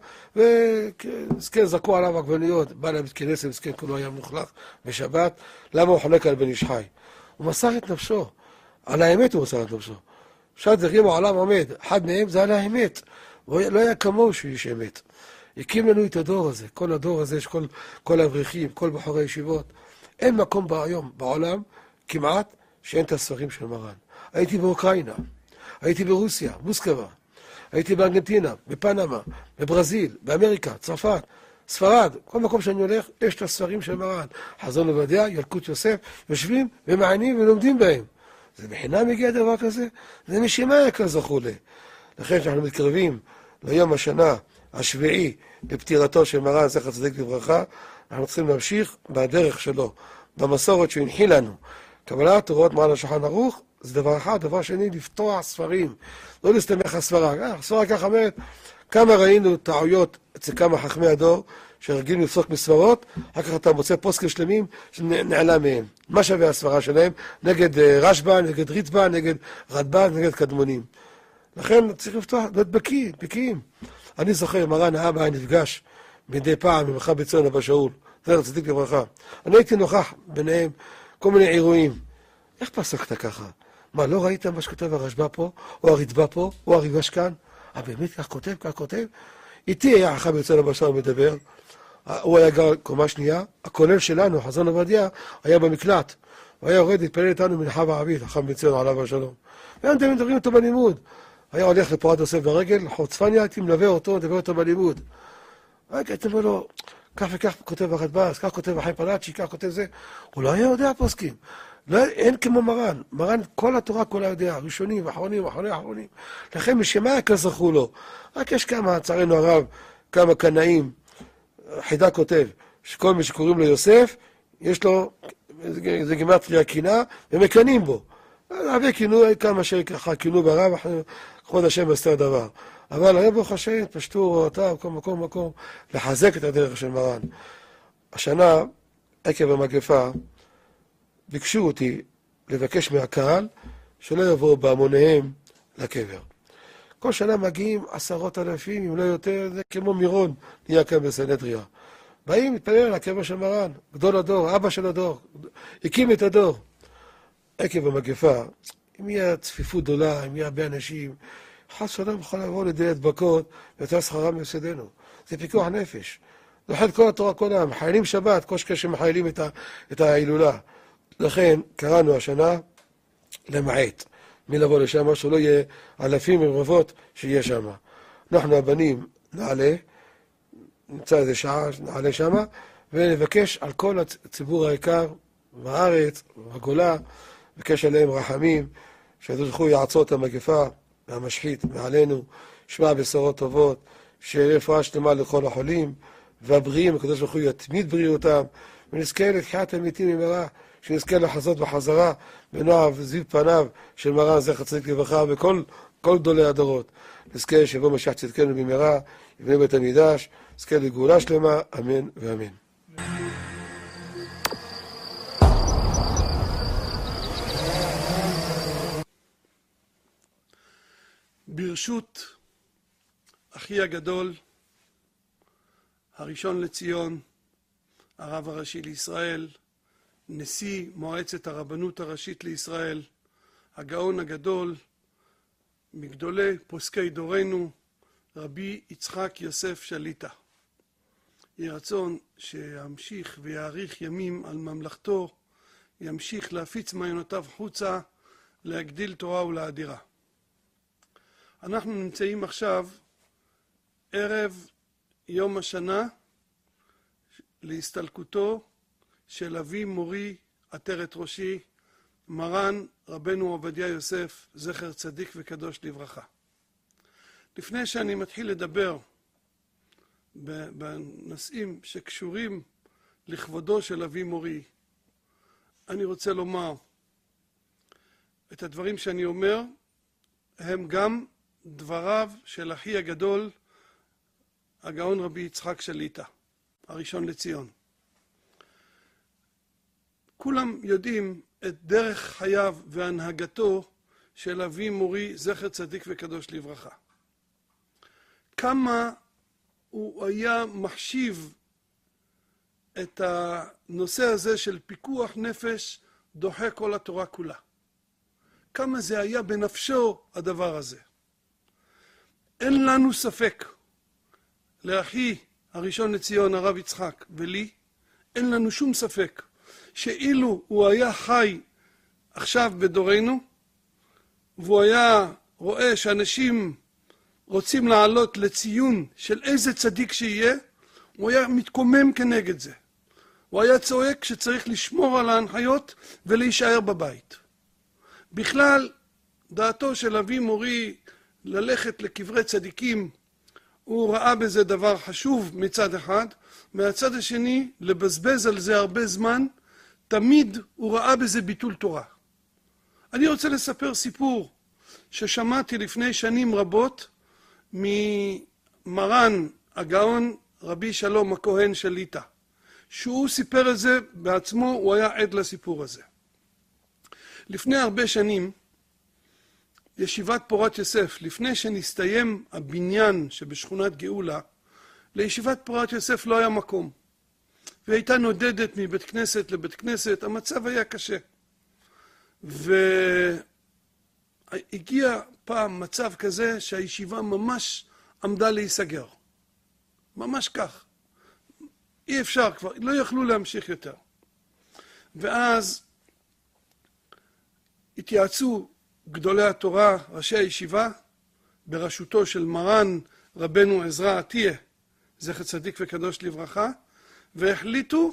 וזכן זרקו עליו עגבניות, בא להם כנס, וזכן כולו היה מלוכלך בשבת, למה הוא חולק על בן איש חי? הוא מסר את נפשו, על האמת הוא מסר את נפשו. שעת דברים העולם עומד, אחד מהם זה על האמת, לא היה כמוהו שהוא איש אמת. הקים לנו את הדור הזה, כל הדור הזה, כל, כל האברכים, כל בחורי הישיבות, אין מקום היום בעולם כמעט שאין את הספרים של מרן. הייתי באוקראינה, הייתי ברוסיה, מוסקבה, הייתי בארגנטינה, בפנמה, בברזיל, באמריקה, צרפת, ספרד, כל מקום שאני הולך, יש את הספרים של מרן. חזון עובדיה, ילקוט יוסף, יושבים ומעיינים ולומדים בהם. זה בחינם מגיע דבר כזה? זה נשימה יקר זכו לי. לכן שאנחנו מתקרבים ליום השנה השביעי לפטירתו של מרן זכר צדיק לברכה, אנחנו צריכים להמשיך בדרך שלו, במסורת שהוא הנחיל לנו. קבלת הוראות מרן השולחן ערוך, זה דבר אחד. דבר שני, לפתוח ספרים, לא להסתמך על סברה. הסברה כך אומרת, כמה ראינו טעויות אצל כמה חכמי הדור, שרגילים לפסוק מסברות, אחר כך אתה מוצא פוסקים שלמים שנעלם מהם. מה שווה הסברה שלהם? נגד רשב"א, נגד ריטב"א, נגד רדב"ז, נגד קדמונים. לכן צריך לפתוח, להיות בקיא, בקיאים. אני זוכר, מרן האבא היה נפגש מדי פעם עם אחד בציון אבא שאול, זכר צדיק לברכה. אני הייתי נוכח ביניהם כל מיני אירועים. איך פסקת ככה? מה, לא ראית מה שכותב הרשב"א פה, או הרצב"א פה, או הריב"ש כאן? אה, באמת כך כותב, כך כותב? איתי היה חכם יוצא לבשר מדבר, הוא היה גר קומה שנייה, הכולל שלנו, חזון עובדיה, היה במקלט. הוא היה יורד להתפלל איתנו מנחה וערבית, חכם בציון עליו השלום. והם תמיד מדברים אותו בלימוד. היה הולך לפורת יוסף ברגל, חורצפניה, הייתי מלווה אותו, מדבר אותו בלימוד. הייתי אומר לו, כך וכך כותב הרדב"ז, כך כותב החיים פלאצ'י, כך כותב זה. הוא לא היה יודע פוסקים. לא, אין כמו מרן. מרן, כל התורה כולה יודע, ראשונים, אחרונים, אחרונים, אחרונים. לכן משמע כזכו לו. רק יש כמה, צערנו הרב, כמה קנאים. חידה כותב, שכל מי שקוראים לו יוסף, יש לו, זה גימטריה קינה, ומקנים בו. הרבה כינו, כמה שככה כינו ברב, כבוד השם עשתה דבר. אבל הרב ברוך השם, פשטו הוראותיו, כל מקום מקום, לחזק את הדרך של מרן. השנה, עקב המגפה, ביקשו אותי לבקש מהקהל שלא יבואו בהמוניהם לקבר. כל שנה מגיעים עשרות אלפים, אם לא יותר, זה כמו מירון, נהיה כאן בסנהדריה. באים להתפלל על הקבר של מרן, גדול הדור, אבא של הדור, הקים את הדור. עקב המגפה, אם יהיה צפיפות גדולה, אם יהיה הרבה אנשים, חס ושלום יכול לבוא לידי הדבקות, ויותר שכרם מיסודנו. זה פיקוח נפש. זוכר כל התורה כולה, מחיילים שבת, כל שקר שמחיילים את, ה, את ההילולה. לכן קראנו השנה למעט. מי לבוא לשם, שלא יהיה אלפים ורבבות שיהיה שם. אנחנו הבנים נעלה, נמצא איזה שעה, נעלה שם, ונבקש על כל הציבור היקר בארץ, בגולה, בקש עליהם רחמים, שזכו יעצור את המגפה והמשחית מעלינו, שמע בשורות טובות, שרפואה שלמה לכל החולים, והבריאים, הקדוש ברוך הוא יתמיד בריאותם, ונזכה לתחיית המתים במהרה, שנזכה לחזות בחזרה בנוער וזיו פניו של מרן זכר צדיק לברכה וכל כל גדולי הדורות. נזכה שיבוא משיח צדקנו במהרה, יבנה בית המקדש, נזכה לגאולה שלמה, אמן ואמן. ברשות אחי הגדול, הראשון לציון, הרב הראשי לישראל, נשיא מועצת הרבנות הראשית לישראל, הגאון הגדול, מגדולי פוסקי דורנו, רבי יצחק יוסף שליט"א. יהי רצון שימשיך ויאריך ימים על ממלכתו, ימשיך להפיץ מעיינותיו חוצה, להגדיל תורה ולאדירה. אנחנו נמצאים עכשיו ערב יום השנה להסתלקותו של אבי מורי עטרת ראשי, מרן רבנו עובדיה יוסף, זכר צדיק וקדוש לברכה. לפני שאני מתחיל לדבר בנושאים שקשורים לכבודו של אבי מורי, אני רוצה לומר את הדברים שאני אומר, הם גם דבריו של אחי הגדול, הגאון רבי יצחק שליט"א, הראשון לציון. כולם יודעים את דרך חייו והנהגתו של אבי מורי, זכר צדיק וקדוש לברכה. כמה הוא היה מחשיב את הנושא הזה של פיקוח נפש דוחה כל התורה כולה. כמה זה היה בנפשו הדבר הזה. אין לנו ספק, לאחי הראשון לציון הרב יצחק ולי, אין לנו שום ספק שאילו הוא היה חי עכשיו בדורנו, והוא היה רואה שאנשים רוצים לעלות לציון של איזה צדיק שיהיה, הוא היה מתקומם כנגד זה. הוא היה צועק שצריך לשמור על ההנחיות ולהישאר בבית. בכלל, דעתו של אבי מורי ללכת לקברי צדיקים, הוא ראה בזה דבר חשוב מצד אחד, מהצד השני לבזבז על זה הרבה זמן, תמיד הוא ראה בזה ביטול תורה. אני רוצה לספר סיפור ששמעתי לפני שנים רבות ממרן הגאון רבי שלום הכהן שליט"א, שהוא סיפר את זה בעצמו, הוא היה עד לסיפור הזה. לפני הרבה שנים, ישיבת פורת יוסף, לפני שנסתיים הבניין שבשכונת גאולה, לישיבת פורת יוסף לא היה מקום. והיא הייתה נודדת מבית כנסת לבית כנסת, המצב היה קשה. והגיע פעם מצב כזה שהישיבה ממש עמדה להיסגר. ממש כך. אי אפשר כבר, לא יכלו להמשיך יותר. ואז התייעצו גדולי התורה, ראשי הישיבה, בראשותו של מרן רבנו עזרא עטיה, זכר צדיק וקדוש לברכה, והחליטו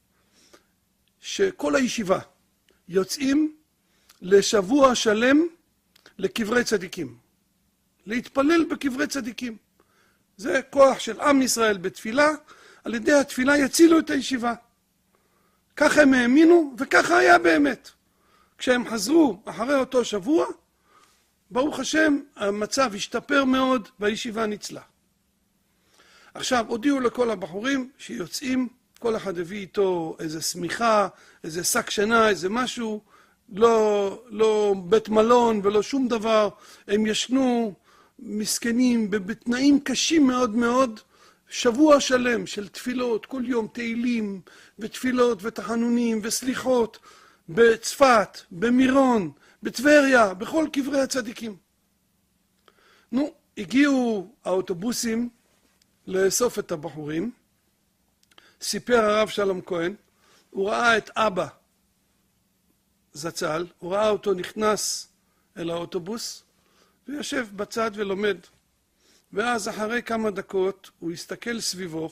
שכל הישיבה יוצאים לשבוע שלם לקברי צדיקים. להתפלל בקברי צדיקים. זה כוח של עם ישראל בתפילה, על ידי התפילה יצילו את הישיבה. ככה הם האמינו וככה היה באמת. כשהם חזרו אחרי אותו שבוע, ברוך השם, המצב השתפר מאוד והישיבה ניצלה. עכשיו, הודיעו לכל הבחורים שיוצאים, כל אחד הביא איתו איזה סמיכה, איזה שק שינה, איזה משהו, לא, לא בית מלון ולא שום דבר. הם ישנו מסכנים בתנאים קשים מאוד מאוד, שבוע שלם של תפילות, כל יום תהילים ותפילות ותחנונים וסליחות, בצפת, במירון, בטבריה, בכל קברי הצדיקים. נו, הגיעו האוטובוסים לאסוף את הבחורים. סיפר הרב שלום כהן, הוא ראה את אבא זצ"ל, הוא ראה אותו נכנס אל האוטובוס, ויושב בצד ולומד. ואז אחרי כמה דקות הוא הסתכל סביבו,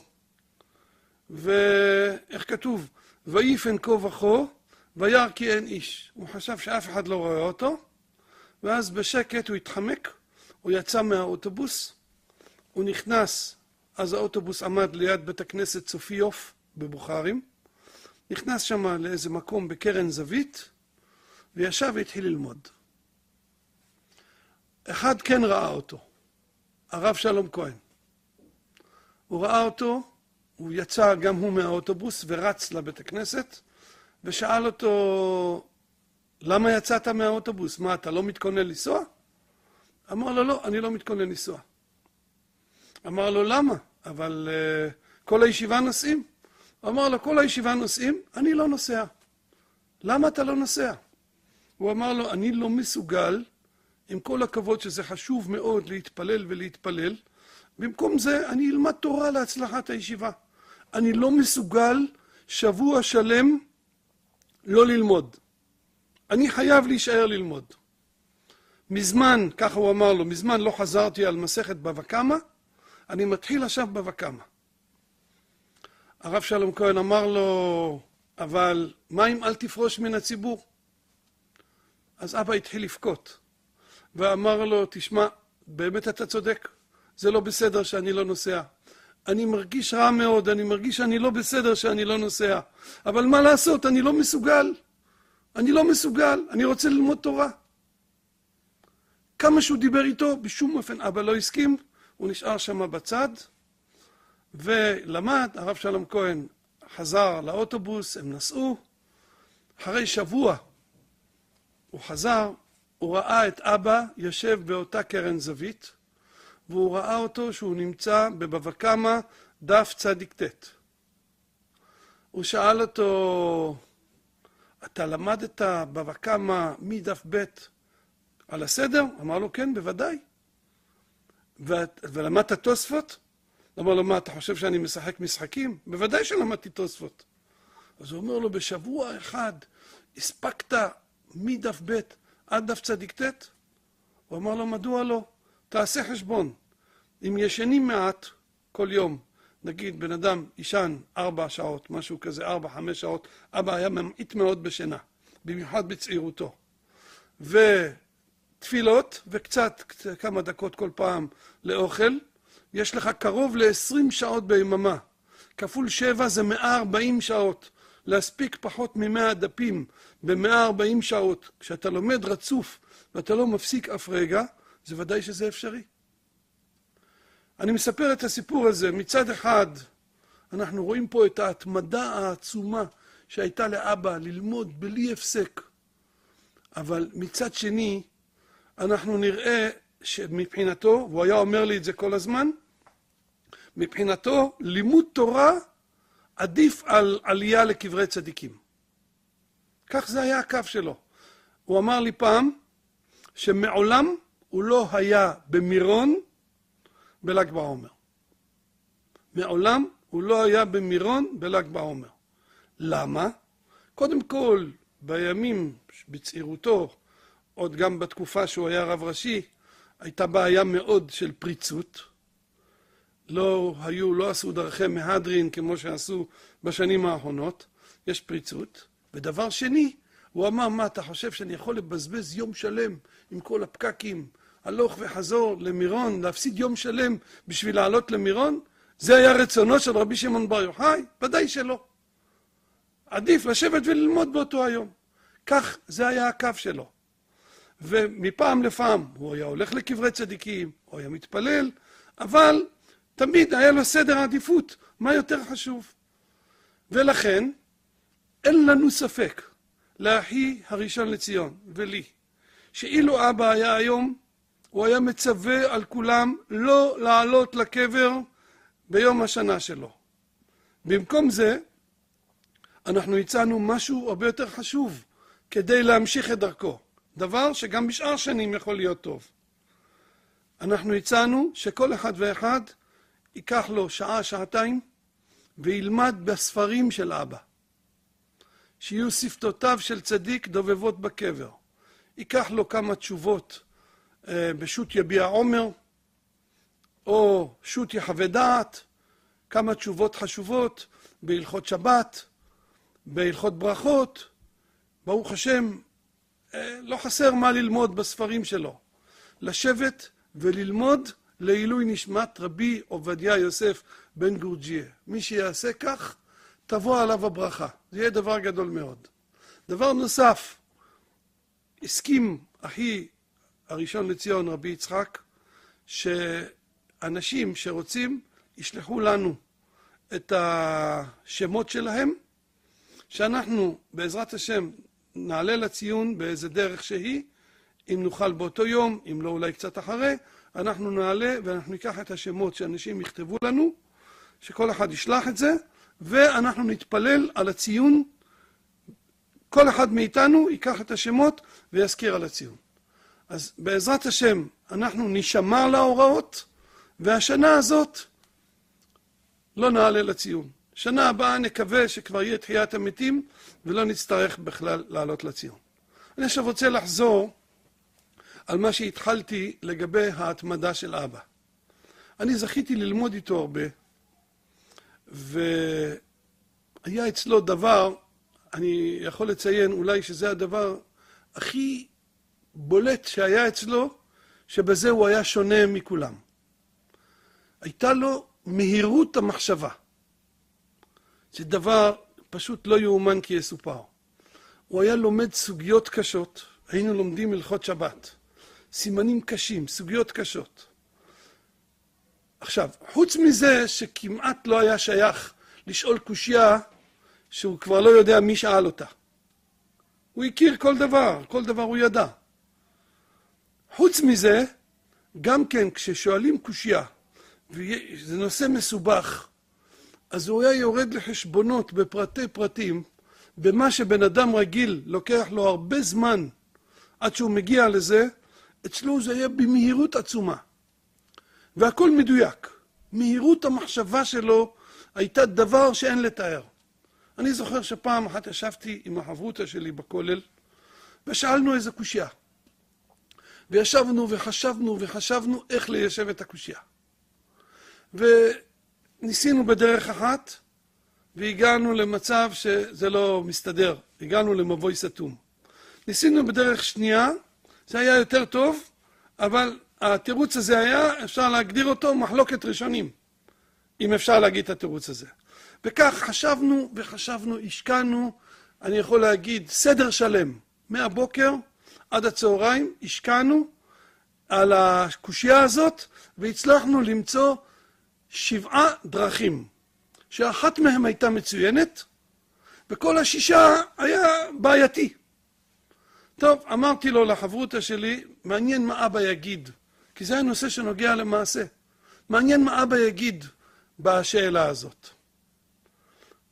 ואיך כתוב? ויפן כה וכה, וירא כי אין איש. הוא חשב שאף אחד לא רואה אותו, ואז בשקט הוא התחמק, הוא יצא מהאוטובוס, הוא נכנס, אז האוטובוס עמד ליד בית הכנסת סופיוף בבוכרים, נכנס שם לאיזה מקום בקרן זווית, וישב והתחיל ללמוד. אחד כן ראה אותו, הרב שלום כהן. הוא ראה אותו, הוא יצא גם הוא מהאוטובוס ורץ לבית הכנסת, ושאל אותו, למה יצאת מהאוטובוס? מה, אתה לא מתכונן לנסוע? אמר לו, לא, אני לא מתכונן לנסוע. אמר לו, למה? אבל uh, כל הישיבה נוסעים. אמר לו, כל הישיבה נוסעים, אני לא נוסע. למה אתה לא נוסע? הוא אמר לו, אני לא מסוגל, עם כל הכבוד שזה חשוב מאוד להתפלל ולהתפלל, במקום זה אני אלמד תורה להצלחת הישיבה. אני לא מסוגל שבוע שלם לא ללמוד. אני חייב להישאר ללמוד. מזמן, ככה הוא אמר לו, מזמן לא חזרתי על מסכת בבא קמא, אני מתחיל עכשיו בבא קמא. הרב שלום כהן אמר לו, אבל מה אם אל תפרוש מן הציבור? אז אבא התחיל לבכות, ואמר לו, תשמע, באמת אתה צודק, זה לא בסדר שאני לא נוסע. אני מרגיש רע מאוד, אני מרגיש שאני לא בסדר שאני לא נוסע. אבל מה לעשות, אני לא מסוגל. אני לא מסוגל, אני רוצה ללמוד תורה. כמה שהוא דיבר איתו, בשום אופן אבא לא הסכים, הוא נשאר שם בצד, ולמד, הרב שלום כהן חזר לאוטובוס, הם נסעו. אחרי שבוע הוא חזר, הוא ראה את אבא יושב באותה קרן זווית, והוא ראה אותו שהוא נמצא בבבא קמא דף צדיק ט'. הוא שאל אותו, אתה למדת בבא קמא מדף ב' על הסדר? אמר לו, כן, בוודאי. ולמדת תוספות? אמר לו, מה, אתה חושב שאני משחק משחקים? בוודאי שלמדתי תוספות. אז הוא אומר לו, בשבוע אחד הספקת מדף ב' עד דף צדיק ט'? הוא אמר לו, מדוע לא? תעשה חשבון. אם ישנים מעט כל יום, נגיד בן אדם ישן ארבע שעות, משהו כזה, ארבע, חמש שעות, אבא היה ממעיט מאוד בשינה, במיוחד בצעירותו. ותפילות, וקצת כמה דקות כל פעם לאוכל, יש לך קרוב ל-עשרים שעות ביממה. כפול שבע זה מאה וארבעים שעות. להספיק פחות מ-מאה דפים ב-מאה וארבעים שעות, כשאתה לומד רצוף ואתה לא מפסיק אף רגע, זה ודאי שזה אפשרי. אני מספר את הסיפור הזה. מצד אחד, אנחנו רואים פה את ההתמדה העצומה שהייתה לאבא ללמוד בלי הפסק. אבל מצד שני, אנחנו נראה שמבחינתו, והוא היה אומר לי את זה כל הזמן, מבחינתו לימוד תורה עדיף על עלייה לקברי צדיקים. כך זה היה הקו שלו. הוא אמר לי פעם שמעולם הוא לא היה במירון בל"ג בעומר. מעולם הוא לא היה במירון בל"ג בעומר. למה? קודם כל, בימים, בצעירותו, עוד גם בתקופה שהוא היה רב ראשי, הייתה בעיה מאוד של פריצות. לא היו, לא עשו דרכי מהדרין כמו שעשו בשנים האחרונות. יש פריצות. ודבר שני, הוא אמר, מה, אתה חושב שאני יכול לבזבז יום שלם עם כל הפקקים, הלוך וחזור למירון, להפסיד יום שלם בשביל לעלות למירון? זה היה רצונו של רבי שמעון בר יוחאי? ודאי שלא. עדיף לשבת וללמוד באותו היום. כך זה היה הקו שלו. ומפעם לפעם הוא היה הולך לקברי צדיקים, הוא היה מתפלל, אבל תמיד היה לו סדר העדיפות, מה יותר חשוב. ולכן, אין לנו ספק, לאחי הראשון לציון ולי, שאילו אבא היה היום, הוא היה מצווה על כולם לא לעלות לקבר ביום השנה שלו. במקום זה, אנחנו הצענו משהו הרבה יותר חשוב, כדי להמשיך את דרכו. דבר שגם בשאר שנים יכול להיות טוב. אנחנו הצענו שכל אחד ואחד ייקח לו שעה, שעתיים, וילמד בספרים של אבא. שיהיו שפתותיו של צדיק דובבות בקבר. ייקח לו כמה תשובות אה, בשו"ת יביע עומר, או שו"ת יחווה דעת, כמה תשובות חשובות בהלכות שבת, בהלכות ברכות. ברוך השם, אה, לא חסר מה ללמוד בספרים שלו. לשבת וללמוד לעילוי נשמת רבי עובדיה יוסף בן גורג'יה. מי שיעשה כך, תבוא עליו הברכה. זה יהיה דבר גדול מאוד. דבר נוסף, הסכים אחי הראשון לציון רבי יצחק, שאנשים שרוצים ישלחו לנו את השמות שלהם, שאנחנו בעזרת השם נעלה לציון באיזה דרך שהיא, אם נוכל באותו יום, אם לא אולי קצת אחרי, אנחנו נעלה ואנחנו ניקח את השמות שאנשים יכתבו לנו, שכל אחד ישלח את זה, ואנחנו נתפלל על הציון. כל אחד מאיתנו ייקח את השמות ויזכיר על הציון. אז בעזרת השם אנחנו נשמע להוראות, והשנה הזאת לא נעלה לציון. שנה הבאה נקווה שכבר יהיה תחיית המתים ולא נצטרך בכלל לעלות לציון. אני עכשיו רוצה לחזור על מה שהתחלתי לגבי ההתמדה של אבא. אני זכיתי ללמוד איתו הרבה, והיה אצלו דבר, אני יכול לציין אולי שזה הדבר הכי בולט שהיה אצלו, שבזה הוא היה שונה מכולם. הייתה לו מהירות המחשבה. זה דבר פשוט לא יאומן כי יסופר. הוא היה לומד סוגיות קשות, היינו לומדים הלכות שבת, סימנים קשים, סוגיות קשות. עכשיו, חוץ מזה שכמעט לא היה שייך לשאול קושיה שהוא כבר לא יודע מי שאל אותה. הוא הכיר כל דבר, כל דבר הוא ידע. חוץ מזה, גם כן כששואלים קושיה, וזה נושא מסובך, אז הוא היה יורד לחשבונות בפרטי פרטים, במה שבן אדם רגיל לוקח לו הרבה זמן עד שהוא מגיע לזה, אצלו זה היה במהירות עצומה. והכל מדויק. מהירות המחשבה שלו הייתה דבר שאין לתאר. אני זוכר שפעם אחת ישבתי עם החברותא שלי בכולל, ושאלנו איזה קושיה. וישבנו וחשבנו וחשבנו איך ליישב את הקושיה. וניסינו בדרך אחת, והגענו למצב שזה לא מסתדר. הגענו למבוי סתום. ניסינו בדרך שנייה, זה היה יותר טוב, אבל התירוץ הזה היה, אפשר להגדיר אותו מחלוקת ראשונים, אם אפשר להגיד את התירוץ הזה. וכך חשבנו וחשבנו, השקענו, אני יכול להגיד, סדר שלם. מהבוקר עד הצהריים השקענו על הקושיה הזאת, והצלחנו למצוא שבעה דרכים, שאחת מהם הייתה מצוינת, וכל השישה היה בעייתי. טוב, אמרתי לו לחברותא שלי, מעניין מה אבא יגיד, כי זה הנושא שנוגע למעשה. מעניין מה אבא יגיד בשאלה הזאת.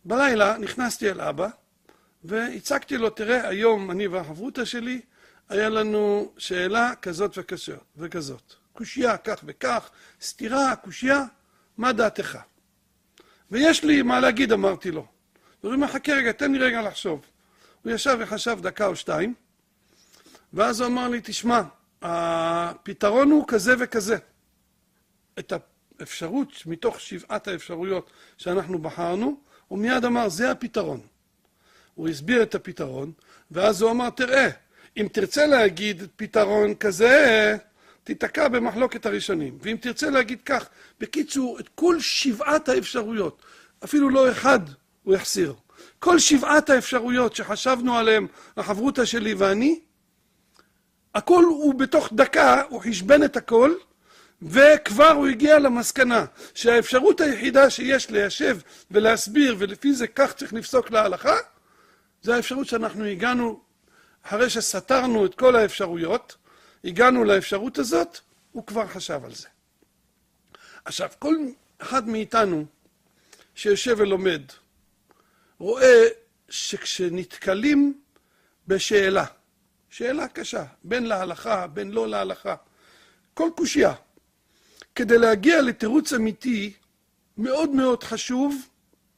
בלילה נכנסתי אל אבא, והצגתי לו, תראה, היום אני והחברותא שלי, היה לנו שאלה כזאת וכזאת, וכזאת. קושיה, כך וכך, סתירה, קושיה, מה דעתך? ויש לי מה להגיד, אמרתי לו. הוא אומר, חכה רגע, תן לי רגע לחשוב. הוא ישב וחשב דקה או שתיים, ואז הוא אמר לי, תשמע, הפתרון הוא כזה וכזה. את האפשרות, מתוך שבעת האפשרויות שאנחנו בחרנו, הוא מיד אמר, זה הפתרון. הוא הסביר את הפתרון, ואז הוא אמר, תראה, אם תרצה להגיד פתרון כזה, תתקע במחלוקת הראשונים. ואם תרצה להגיד כך, בקיצור, את כל שבעת האפשרויות, אפילו לא אחד הוא יחסיר. כל שבעת האפשרויות שחשבנו עליהן, החברותא שלי ואני, הכל הוא בתוך דקה, הוא חשבן את הכל, וכבר הוא הגיע למסקנה שהאפשרות היחידה שיש ליישב ולהסביר, ולפי זה כך צריך לפסוק להלכה, זה האפשרות שאנחנו הגענו, אחרי שסתרנו את כל האפשרויות, הגענו לאפשרות הזאת, הוא כבר חשב על זה. עכשיו, כל אחד מאיתנו שיושב ולומד, רואה שכשנתקלים בשאלה, שאלה קשה, בין להלכה, בין לא להלכה, כל קושיה, כדי להגיע לתירוץ אמיתי, מאוד מאוד חשוב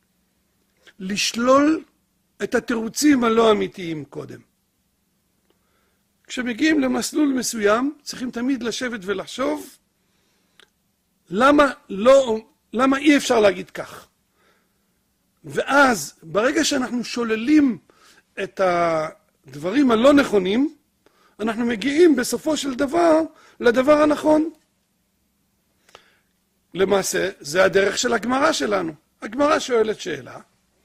לשלול את התירוצים הלא אמיתיים קודם. כשמגיעים למסלול מסוים, צריכים תמיד לשבת ולחשוב, למה, לא, למה אי אפשר להגיד כך? ואז, ברגע שאנחנו שוללים את הדברים הלא נכונים, אנחנו מגיעים בסופו של דבר לדבר הנכון. למעשה, זה הדרך של הגמרא שלנו. הגמרא שואלת שאלה,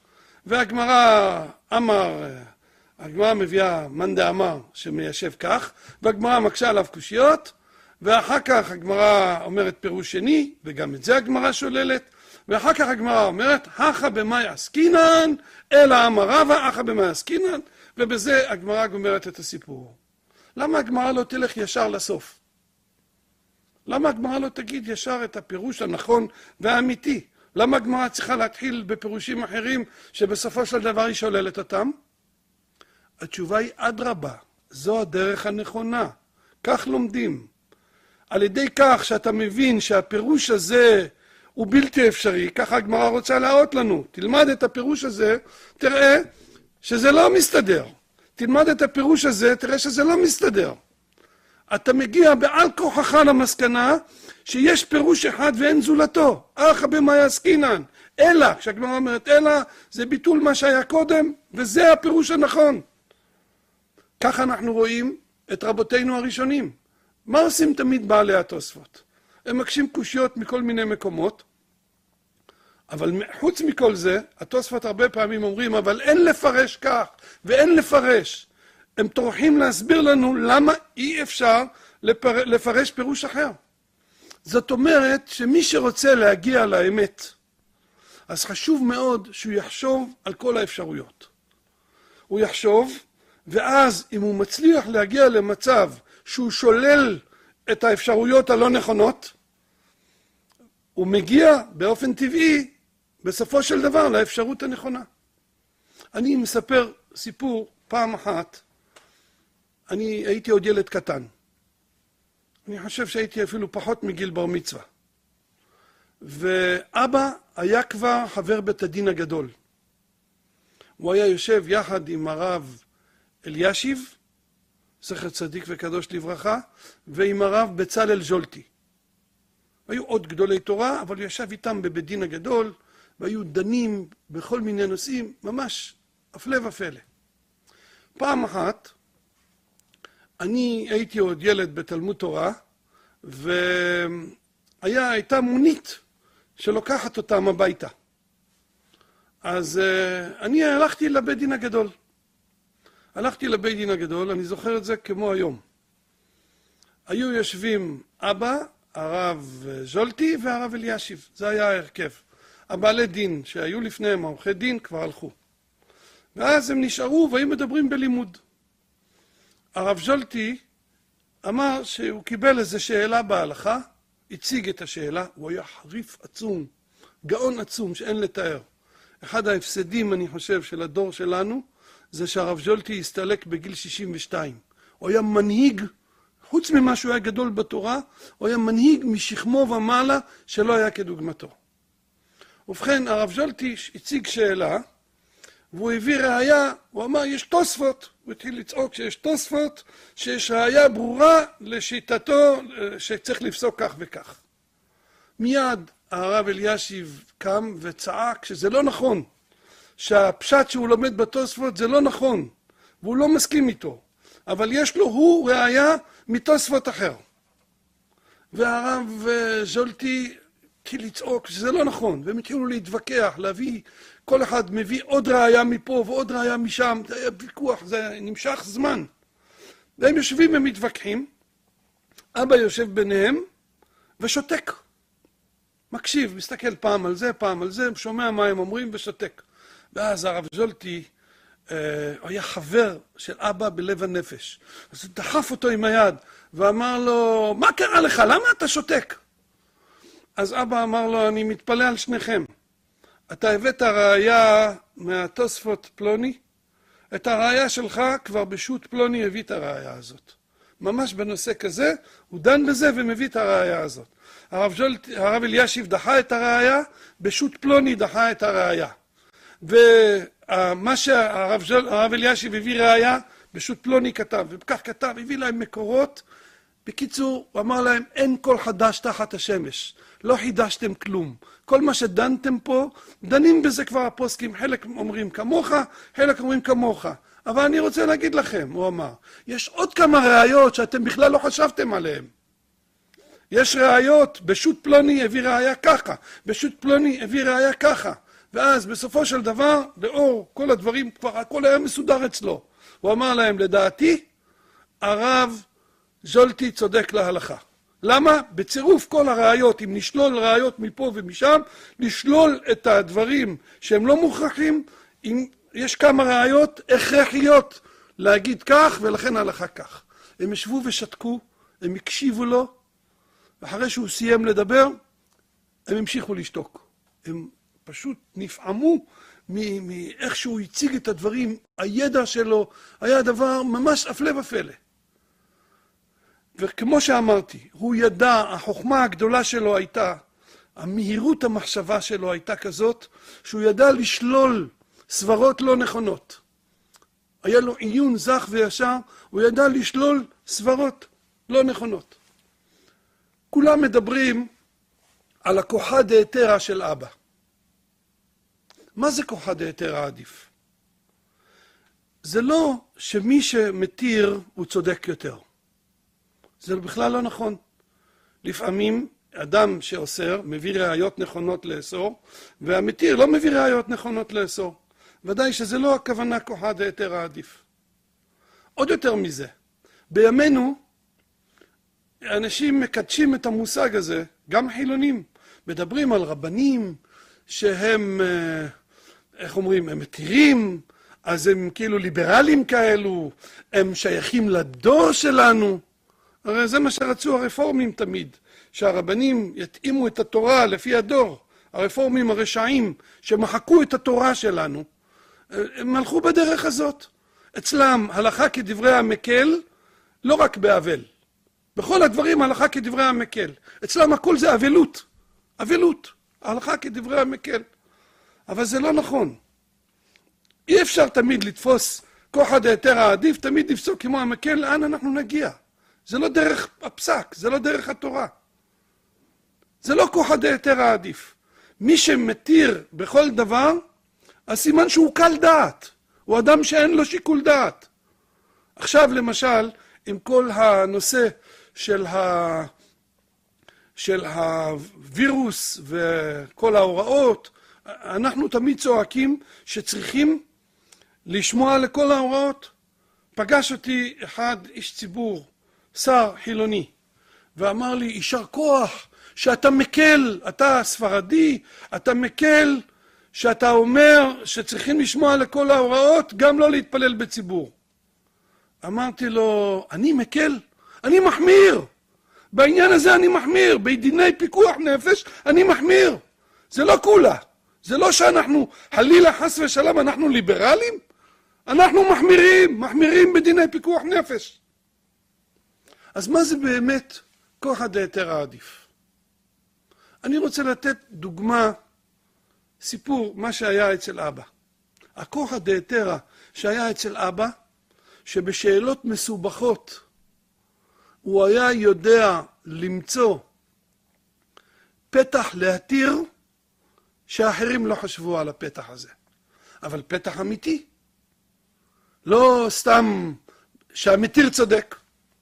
והגמרא אמר, הגמרא מביאה מאן דאמר שמיישב כך, והגמרא מקשה עליו קושיות, ואחר כך הגמרא אומרת פירוש שני, וגם את זה הגמרא שוללת, ואחר כך הגמרא אומרת, הכא במאי עסקינן, אלא אמר רבא, הכא במאי עסקינן, ובזה הגמרא גומרת את הסיפור. למה הגמרא לא תלך ישר לסוף? למה הגמרא לא תגיד ישר את הפירוש הנכון והאמיתי? למה הגמרא צריכה להתחיל בפירושים אחרים שבסופו של דבר היא שוללת אותם? התשובה היא אדרבה, זו הדרך הנכונה. כך לומדים. על ידי כך שאתה מבין שהפירוש הזה הוא בלתי אפשרי, ככה הגמרא רוצה להראות לנו. תלמד את הפירוש הזה, תראה שזה לא מסתדר. תלמד את הפירוש הזה, תראה שזה לא מסתדר. אתה מגיע בעל כוחך למסקנה שיש פירוש אחד ואין זולתו. הכא במאי עסקינן. אלא, כשהגמרא אומרת אלא, זה ביטול מה שהיה קודם, וזה הפירוש הנכון. ככה אנחנו רואים את רבותינו הראשונים. מה עושים תמיד בעלי התוספות? הם מקשים קושיות מכל מיני מקומות, אבל חוץ מכל זה, התוספות הרבה פעמים אומרים, אבל אין לפרש כך, ואין לפרש. הם טורחים להסביר לנו למה אי אפשר לפר... לפרש פירוש אחר. זאת אומרת שמי שרוצה להגיע לאמת, אז חשוב מאוד שהוא יחשוב על כל האפשרויות. הוא יחשוב, ואז אם הוא מצליח להגיע למצב שהוא שולל את האפשרויות הלא נכונות, הוא מגיע באופן טבעי, בסופו של דבר, לאפשרות הנכונה. אני מספר סיפור פעם אחת, אני הייתי עוד ילד קטן. אני חושב שהייתי אפילו פחות מגיל בר מצווה. ואבא היה כבר חבר בית הדין הגדול. הוא היה יושב יחד עם הרב אלישיב, זכר צדיק וקדוש לברכה, ועם הרב בצלאל ז'ולטי. היו עוד גדולי תורה, אבל הוא ישב איתם בבית דין הגדול, והיו דנים בכל מיני נושאים, ממש הפלא ופלא. פעם אחת, אני הייתי עוד ילד בתלמוד תורה, והייתה מונית שלוקחת אותם הביתה. אז אני הלכתי לבית דין הגדול. הלכתי לבית דין הגדול, אני זוכר את זה כמו היום. היו יושבים אבא, הרב ז'ולטי והרב אלישיב. זה היה ההרכב. הבעלי דין שהיו לפניהם, העורכי דין, כבר הלכו. ואז הם נשארו והיו מדברים בלימוד. הרב ז'ולטי אמר שהוא קיבל איזו שאלה בהלכה, הציג את השאלה, הוא היה חריף עצום, גאון עצום שאין לתאר. אחד ההפסדים, אני חושב, של הדור שלנו, זה שהרב ז'ולטי הסתלק בגיל שישים ושתיים. הוא היה מנהיג, חוץ ממה שהוא היה גדול בתורה, הוא היה מנהיג משכמו ומעלה שלא היה כדוגמתו. ובכן, הרב ז'ולטי הציג שאלה, והוא הביא ראיה, הוא אמר, יש תוספות, הוא התחיל לצעוק שיש תוספות, שיש ראיה ברורה לשיטתו שצריך לפסוק כך וכך. מיד הרב אלישיב קם וצעק שזה לא נכון, שהפשט שהוא לומד בתוספות זה לא נכון, והוא לא מסכים איתו, אבל יש לו הוא ראיה מתוספות אחר. והרב ז'ולטי התחיל לצעוק שזה לא נכון, והם התחילו להתווכח, להביא, כל אחד מביא עוד ראיה מפה ועוד ראיה משם, זה היה ויכוח, זה נמשך זמן. והם יושבים ומתווכחים, אבא יושב ביניהם ושותק. מקשיב, מסתכל פעם על זה, פעם על זה, שומע מה הם אומרים ושותק. ואז הרב ז'ולטי אה, היה חבר של אבא בלב הנפש. אז הוא דחף אותו עם היד ואמר לו, מה קרה לך? למה אתה שותק? אז אבא אמר לו, אני מתפלא על שניכם. אתה הבאת ראיה מהתוספות פלוני, את הראיה שלך כבר בשו"ת פלוני הביא את הראיה הזאת. ממש בנושא כזה, הוא דן בזה ומביא את הראיה הזאת. הרב, ז'ולט, הרב אלישיב דחה את הראיה, בשו"ת פלוני דחה את הראיה. ומה שהרב ז'ול, הרב אלישיב הביא ראיה, בשו"ת פלוני כתב, וכך כתב, הביא להם מקורות. בקיצור, הוא אמר להם, אין כל חדש תחת השמש, לא חידשתם כלום. כל מה שדנתם פה, דנים בזה כבר הפוסקים, חלק אומרים כמוך, חלק אומרים כמוך. אבל אני רוצה להגיד לכם, הוא אמר, יש עוד כמה ראיות שאתם בכלל לא חשבתם עליהן. יש ראיות, בשו"ת פלוני הביא ראיה ככה, בשו"ת פלוני הביא ראיה ככה. ואז בסופו של דבר, לאור כל הדברים, כבר הכל היה מסודר אצלו. הוא אמר להם, לדעתי, הרב ז'ולטי צודק להלכה. למה? בצירוף כל הראיות, אם נשלול ראיות מפה ומשם, לשלול את הדברים שהם לא מוכרחים, אם יש כמה ראיות הכרחיות להגיד כך, ולכן ההלכה כך. הם ישבו ושתקו, הם הקשיבו לו, ואחרי שהוא סיים לדבר, הם המשיכו לשתוק. הם פשוט נפעמו מאיך שהוא הציג את הדברים, הידע שלו היה דבר ממש אפלה ופלא. וכמו שאמרתי, הוא ידע, החוכמה הגדולה שלו הייתה, המהירות המחשבה שלו הייתה כזאת, שהוא ידע לשלול סברות לא נכונות. היה לו עיון זך וישר, הוא ידע לשלול סברות לא נכונות. כולם מדברים על הכוחא דהיתרא של אבא. מה זה כוחא דהיתרא עדיף? זה לא שמי שמתיר הוא צודק יותר. זה בכלל לא נכון. לפעמים אדם שאוסר מביא ראיות נכונות לאסור, והמתיר לא מביא ראיות נכונות לאסור. ודאי שזה לא הכוונה כוחא דהיתרא עדיף. עוד יותר מזה, בימינו אנשים מקדשים את המושג הזה, גם חילונים, מדברים על רבנים שהם, איך אומרים, הם מתירים, אז הם כאילו ליברלים כאלו, הם שייכים לדור שלנו. הרי זה מה שרצו הרפורמים תמיד, שהרבנים יתאימו את התורה לפי הדור. הרפורמים הרשעים שמחקו את התורה שלנו, הם הלכו בדרך הזאת. אצלם הלכה כדברי המקל, לא רק באבל. בכל הדברים הלכה כדברי המקל. אצלם הכל זה אבלות. אבלות. הלכה כדברי המקל. אבל זה לא נכון. אי אפשר תמיד לתפוס כוחא דהיתרא עדיף, תמיד לפסוק כמו המקל, לאן אנחנו נגיע. זה לא דרך הפסק, זה לא דרך התורה. זה לא כוחא דהיתרא עדיף. מי שמתיר בכל דבר, הסימן שהוא קל דעת. הוא אדם שאין לו שיקול דעת. עכשיו למשל, עם כל הנושא של, ה... של הווירוס וכל ההוראות, אנחנו תמיד צועקים שצריכים לשמוע לכל ההוראות. פגש אותי אחד איש ציבור, שר חילוני, ואמר לי, יישר כוח שאתה מקל, אתה ספרדי, אתה מקל, שאתה אומר שצריכים לשמוע לכל ההוראות, גם לא להתפלל בציבור. אמרתי לו, אני מקל, אני מחמיר. בעניין הזה אני מחמיר, בדיני פיקוח נפש אני מחמיר. זה לא כולה, זה לא שאנחנו, חלילה חס ושלום, אנחנו ליברלים. אנחנו מחמירים, מחמירים בדיני פיקוח נפש. אז מה זה באמת כוחא דהיתרא עדיף? אני רוצה לתת דוגמה, סיפור, מה שהיה אצל אבא. הכוחא דהיתרא שהיה אצל אבא, שבשאלות מסובכות הוא היה יודע למצוא פתח להתיר שאחרים לא חשבו על הפתח הזה. אבל פתח אמיתי. לא סתם שהמתיר צודק.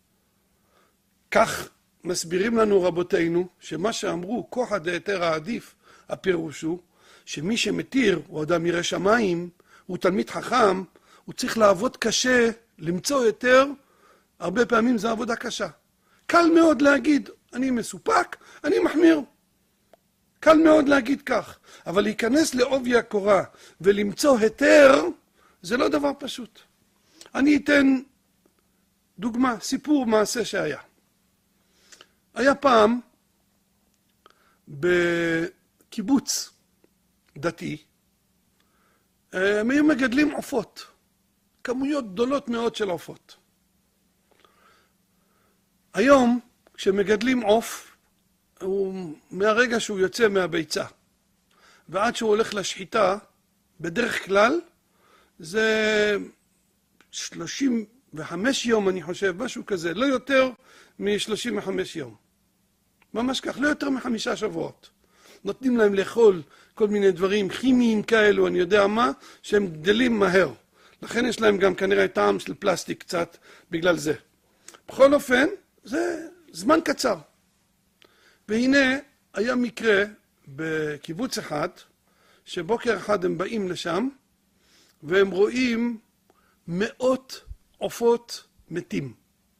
כך מסבירים לנו רבותינו שמה שאמרו כוחא דהיתרא עדיף, הפירוש הוא שמי שמתיר הוא אדם ירא שמיים, הוא תלמיד חכם, הוא צריך לעבוד קשה, למצוא יותר, הרבה פעמים זה עבודה קשה. קל מאוד להגיד, אני מסופק, אני מחמיר. קל מאוד להגיד כך, אבל להיכנס לעובי הקורה ולמצוא היתר, זה לא דבר פשוט. אני אתן דוגמה, סיפור מעשה שהיה. היה פעם בקיבוץ דתי, הם היו מגדלים עופות, כמויות גדולות מאוד של עופות. היום כשמגדלים עוף, הוא מהרגע שהוא יוצא מהביצה ועד שהוא הולך לשחיטה, בדרך כלל זה שלושים וחמישה יום, אני חושב, משהו כזה, לא יותר מ-שלושים וחמישה יום. ממש כך, לא יותר מחמישה שבועות. נותנים להם לאכול כל מיני דברים כימיים כאלו, אני יודע מה, שהם גדלים מהר. לכן יש להם גם כנראה טעם של פלסטיק קצת בגלל זה. בכל אופן, זה זמן קצר. והנה היה מקרה בקיבוץ אחד, שבוקר אחד הם באים לשם, והם רואים מאות עופות מתים.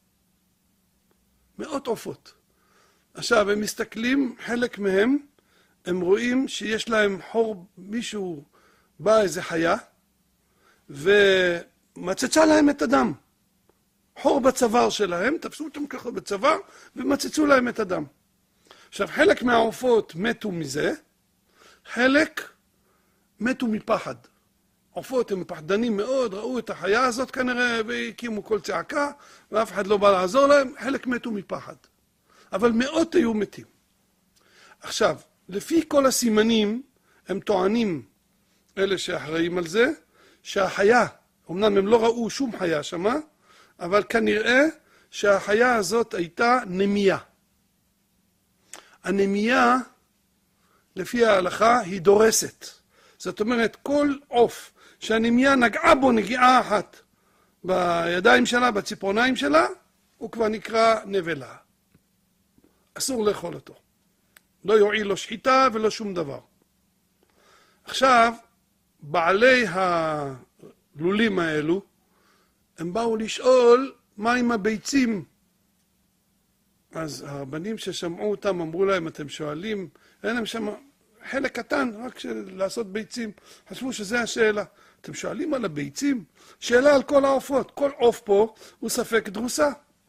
מאות עופות. עכשיו, הם מסתכלים, חלק מהם, הם רואים שיש להם חור, מישהו בא איזה חיה, ומצצה להם את הדם. חור בצוואר שלהם, תפסו אותם ככה בצוואר, ומצצו להם את הדם. עכשיו, חלק מהעופות מתו מזה, חלק מתו מפחד. עופות הם פחדנים מאוד, ראו את החיה הזאת כנראה, והקימו כל צעקה, ואף אחד לא בא לעזור להם, חלק מתו מפחד. אבל מאות היו מתים. עכשיו, לפי כל הסימנים, הם טוענים, אלה שאחראים על זה, שהחיה, אמנם הם לא ראו שום חיה שמה, אבל כנראה שהחיה הזאת הייתה נמייה. הנמייה, לפי ההלכה, היא דורסת. זאת אומרת, כל עוף שהנמייה נגעה בו נגיעה אחת בידיים שלה, בציפורניים שלה, הוא כבר נקרא נבלה. אסור לאכול אותו. לא יועיל לו שחיטה ולא שום דבר. עכשיו, בעלי הלולים האלו, הם באו לשאול מה עם הביצים. אז הרבנים ששמעו אותם אמרו להם, אתם שואלים, אין להם שם חלק קטן, רק של לעשות ביצים. חשבו שזה השאלה. אתם שואלים על הביצים? שאלה על כל העופות. כל עוף פה הוא ספק דרוסה.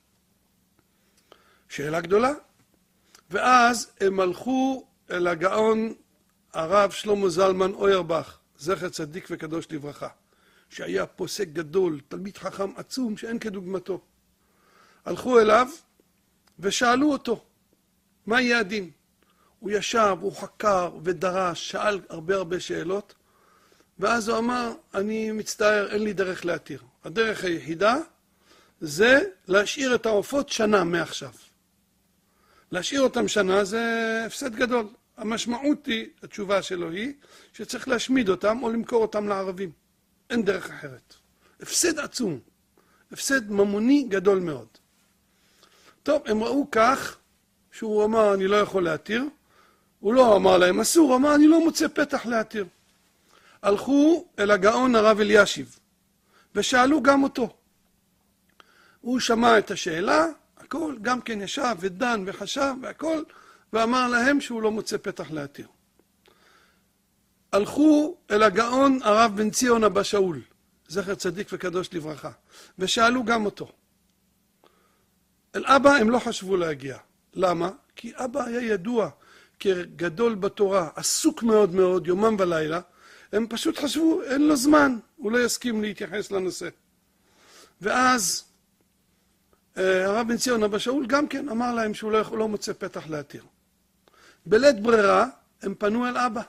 שאלה גדולה. ואז הם הלכו אל הגאון הרב שלמה זלמן אוירבך, זכר צדיק וקדוש לברכה, שהיה פוסק גדול, תלמיד חכם עצום שאין כדוגמתו. הלכו אליו ושאלו אותו, מה יהיה הדין? הוא ישב, הוא חקר ודרש, שאל הרבה הרבה שאלות, ואז הוא אמר, אני מצטער, אין לי דרך להתיר. הדרך היחידה זה להשאיר את העופות שנה מעכשיו. להשאיר אותם שנה זה הפסד גדול. המשמעות היא, התשובה שלו היא, שצריך להשמיד אותם או למכור אותם לערבים. אין דרך אחרת. הפסד עצום. הפסד ממוני גדול מאוד. טוב, הם ראו כך, שהוא אמר, אני לא יכול להתיר. הוא לא אמר להם, אסור, הוא אמר, אני לא מוצא פתח להתיר. הלכו אל הגאון הרב אלישיב, ושאלו גם אותו. הוא שמע את השאלה, הכל, גם כן ישב ודן וחשב והכל, ואמר להם שהוא לא מוצא פתח להתיר. הלכו אל הגאון הרב בן ציון אבא שאול, זכר צדיק וקדוש לברכה, ושאלו גם אותו. אל אבא הם לא חשבו להגיע. למה? כי אבא היה ידוע כגדול בתורה, עסוק מאוד מאוד, יומם ולילה, הם פשוט חשבו, אין לו זמן, הוא לא יסכים להתייחס לנושא. ואז הרב בן ציון אבא שאול גם כן אמר להם שהוא לא, לא מוצא פתח להתיר. בלית ברירה הם פנו אל אבא.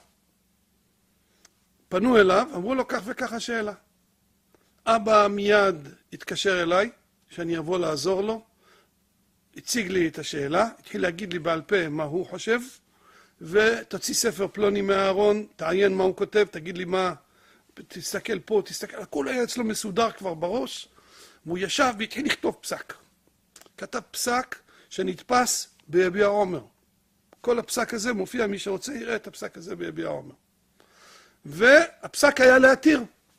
פנו אליו, אמרו לו כך וכך השאלה. אבא מיד התקשר אליי, שאני אבוא לעזור לו, הציג לי את השאלה, התחיל להגיד לי בעל פה מה הוא חושב, ותוציא ספר פלוני מהארון, תעיין מה הוא כותב, תגיד לי מה, תסתכל פה, תסתכל, הכל היה אצלו מסודר כבר בראש, והוא ישב והתחיל לכתוב פסק. כתב פסק שנתפס ביביע עומר. כל הפסק הזה מופיע, מי שרוצה יראה את הפסק הזה ביביע עומר. והפסק היה להתיר.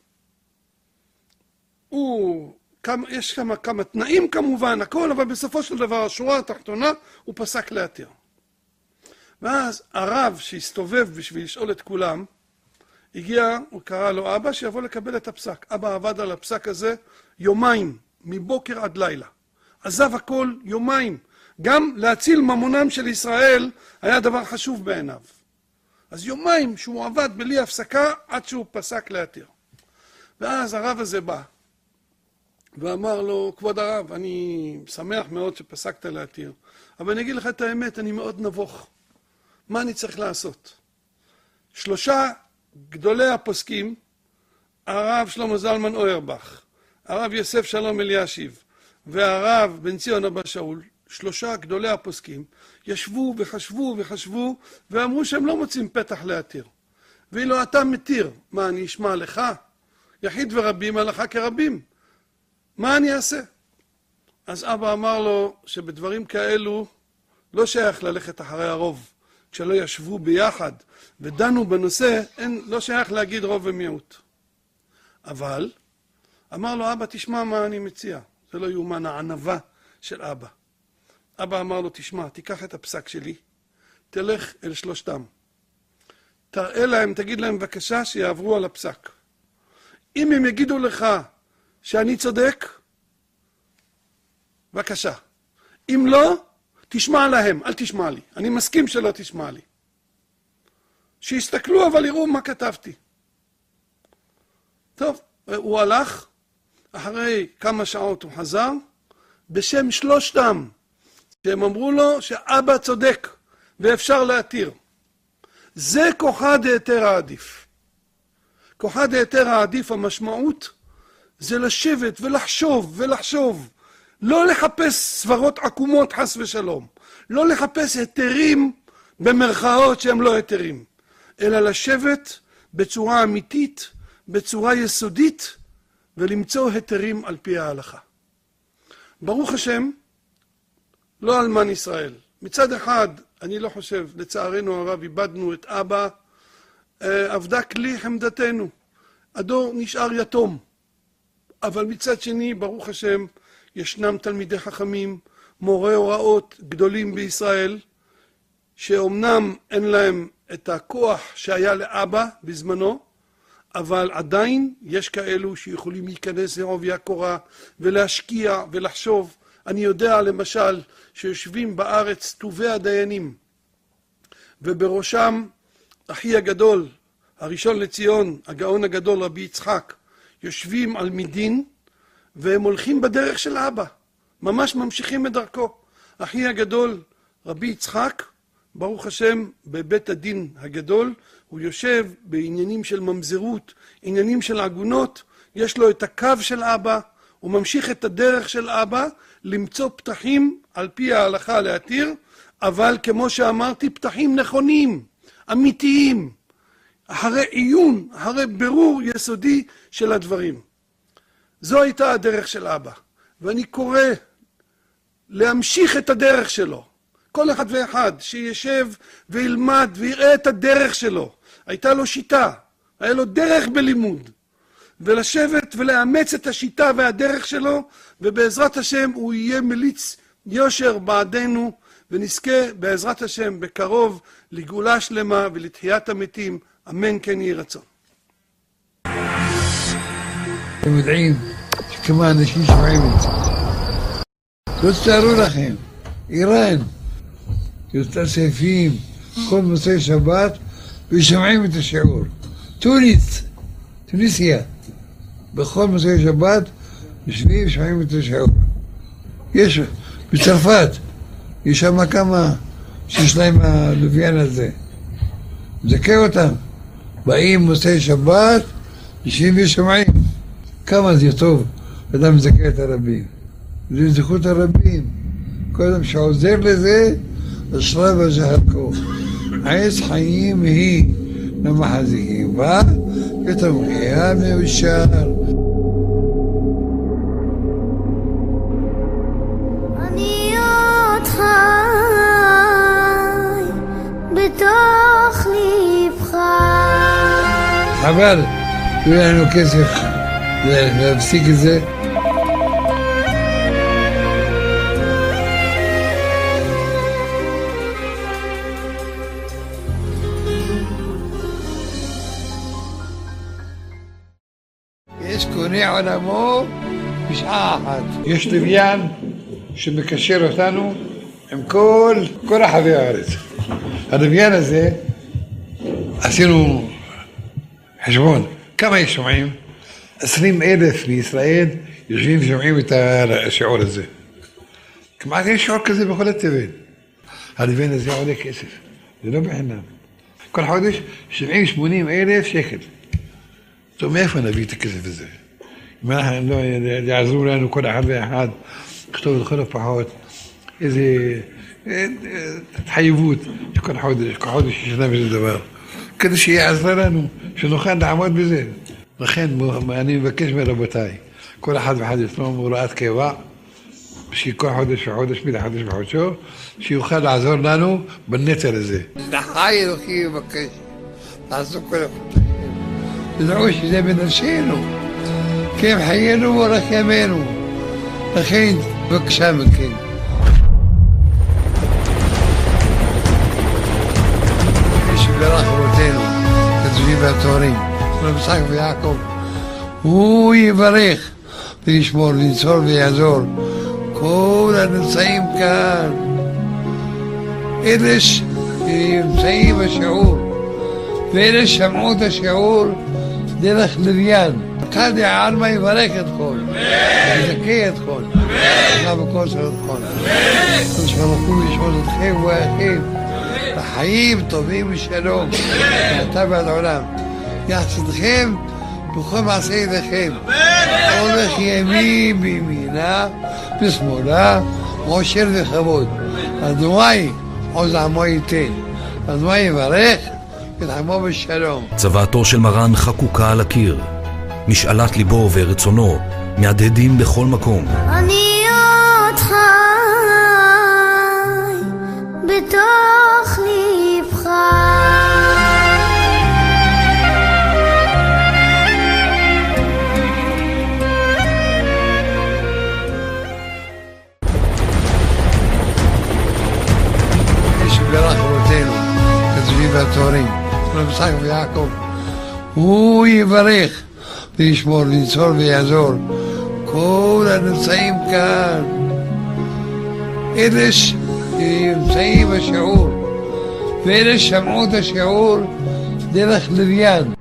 הוא, כמה, יש כמה, כמה תנאים כמובן, הכל, אבל בסופו של דבר, השורה התחתונה, הוא פסק להתיר. ואז הרב שהסתובב בשביל לשאול את כולם, הגיע, הוא קרא לו אבא, שיבוא לקבל את הפסק. אבא עבד על הפסק הזה יומיים, מבוקר עד לילה. עזב הכל יומיים. גם להציל ממונם של ישראל היה דבר חשוב בעיניו. אז יומיים שהוא עבד בלי הפסקה עד שהוא פסק להתיר. ואז הרב הזה בא ואמר לו, כבוד הרב, אני שמח מאוד שפסקת להתיר, אבל אני אגיד לך את האמת, אני מאוד נבוך. מה אני צריך לעשות? שלושה גדולי הפוסקים, הרב שלמה זלמן אוירבך, הרב יוסף שלום אלישיב, והרב בן ציון אבא שאול, שלושה גדולי הפוסקים, ישבו וחשבו וחשבו, ואמרו שהם לא מוצאים פתח להתיר. ואילו אתה מתיר, מה אני אשמע לך? יחיד ורבים, הלכה כרבים. מה אני אעשה? אז אבא אמר לו שבדברים כאלו לא שייך ללכת אחרי הרוב. כשלא ישבו ביחד ודנו בנושא, אין, לא שייך להגיד רוב ומיעוט. אבל אמר לו, אבא, תשמע מה אני מציע. זה לא יאומן, הענווה של אבא. אבא אמר לו, תשמע, תיקח את הפסק שלי, תלך אל שלושתם. תראה להם, תגיד להם בבקשה שיעברו על הפסק. אם הם יגידו לך שאני צודק, בבקשה. אם לא, תשמע להם, אל תשמע לי. אני מסכים שלא תשמע לי. שיסתכלו אבל יראו מה כתבתי. טוב, הוא הלך, אחרי כמה שעות הוא חזר, בשם שלושתם, שהם אמרו לו שאבא צודק ואפשר להתיר. זה כוחה דהיתר העדיף. כוחה דהיתר העדיף, המשמעות, זה לשבת ולחשוב ולחשוב. לא לחפש סברות עקומות חס ושלום. לא לחפש היתרים במרכאות שהם לא היתרים. אלא לשבת בצורה אמיתית, בצורה יסודית, ולמצוא היתרים על פי ההלכה. ברוך השם, לא אלמן ישראל. מצד אחד, אני לא חושב, לצערנו הרב, איבדנו את אבא, עבדה כלי חמדתנו. הדור נשאר יתום. אבל מצד שני, ברוך השם, ישנם תלמידי חכמים, מורי הוראות גדולים בישראל, שאומנם אין להם את הכוח שהיה לאבא בזמנו, אבל עדיין יש כאלו שיכולים להיכנס לעובי הקורה ולהשקיע ולחשוב. אני יודע למשל שיושבים בארץ טובי הדיינים, ובראשם אחי הגדול, הראשון לציון, הגאון הגדול רבי יצחק, יושבים על מדין, והם הולכים בדרך של אבא, ממש ממשיכים בדרכו. אחי הגדול, רבי יצחק, ברוך השם, בבית הדין הגדול, הוא יושב בעניינים של ממזרות, עניינים של עגונות, יש לו את הקו של אבא, הוא ממשיך את הדרך של אבא, למצוא פתחים על פי ההלכה להתיר, אבל כמו שאמרתי, פתחים נכונים, אמיתיים, אחרי עיון, אחרי בירור יסודי של הדברים. זו הייתה הדרך של אבא, ואני קורא להמשיך את הדרך שלו. כל אחד ואחד שישב וילמד ויראה את הדרך שלו. הייתה לו שיטה, היה לו דרך בלימוד. ולשבת ולאמץ את השיטה והדרך שלו, ובעזרת השם הוא יהיה מליץ יושר בעדנו, ונזכה בעזרת השם בקרוב לגאולה שלמה ולתחיית המתים. אמן כן יהי רצון. אתם יודעים שכמה אנשים שומעים את זה. לא תתארו לכם, איראן, שעושה סעיפים כל מוצאי שבת ושומעים את השיעור. תוניס, תוניסיה, בכל מוצאי שבת יושבים ושומעים את השיעור. יש, בצרפת, יש שם כמה שיש להם הלוויין הזה. מזכה אותם. באים מוצאי שבת, יושבים ושומעים. כמה זה טוב, אדם מזכה את הרבים. זה זכות הרבים. כל אדם שעוזר לזה, אשריו וזכו. עץ חיים היא למחזיקים בה, ותמחייה מאושר. אני עוד חי בתוך לבך. חבל, לא יהיה לנו כסף להפסיק את זה. יש קונה עולמו בשעה אחת. יש לוויין שמקשר אותנו עם כל, כל רחבי הארץ. הלוויין הזה, עשינו חשבון, כמה יש שומעים? עשרים אלף בישראל יושבים ושומעים את השיעור הזה. כמעט יש שיעור כזה בכל התבל. הלוויין הזה עולה כסף, זה לא בחינם. כל חודש שבעים שמונים אלף שקל. טוב, מאיפה נביא את הכסף הזה? אם אנחנו לא יעזרו לנו כל אחד ואחד, לכתוב לכל הפחות איזה התחייבות שכל חודש, כל חודש ישנה בזה דבר, כדי שיעזרה לנו, שנוכל לעמוד בזה. לכן אני מבקש מרבותיי, כל אחד ואחד ישנו הוראת קבע, שכל חודש וחודש, מידי חודש וחודשו, שיוכל לעזור לנו בנטל הזה. לחי אלוקי מבקש, לעשות כל החודשים. תדעו שזה בנפשנו, כי הם חיינו ורק ימינו. לכן, בבקשה מכם. יש ברך אבותינו, כתובים והתורים, רבי יצחק ויעקב, הוא יברך וישמור, לנצור ויעזור. כל הנמצאים כאן, אלה שנמצאים בשיעור, ואלה שמעו את השיעור דרך לוויין. קאדי העלמא יברך את כל, יזכה את כל, יזכה בכל של כל. כל שברחו וישמור אתכם ואחים, לחיים טובים ושלום, מעתה ועד עולם. יחסדכם בכל מעשה ידיכם, הולך ימין בימינה ושמאלה, עושר וכבוד. אדוני עוז עמו ייתן, אדוני יברך את עמו בשלום. צוואתו של מרן חקוקה על הקיר, משאלת ליבו ורצונו מהדהדים בכל מקום. אני עוד חי בתוך לבך. יש ברך אבותינו, כתובים והתורים, רבי יצחק ויעקב, הוא יברך וישמור, לנצור ויעזור. כל הנמצאים כאן, אלה שנמצאים בשיעור, ואלה שמעו את השיעור דרך לוויין.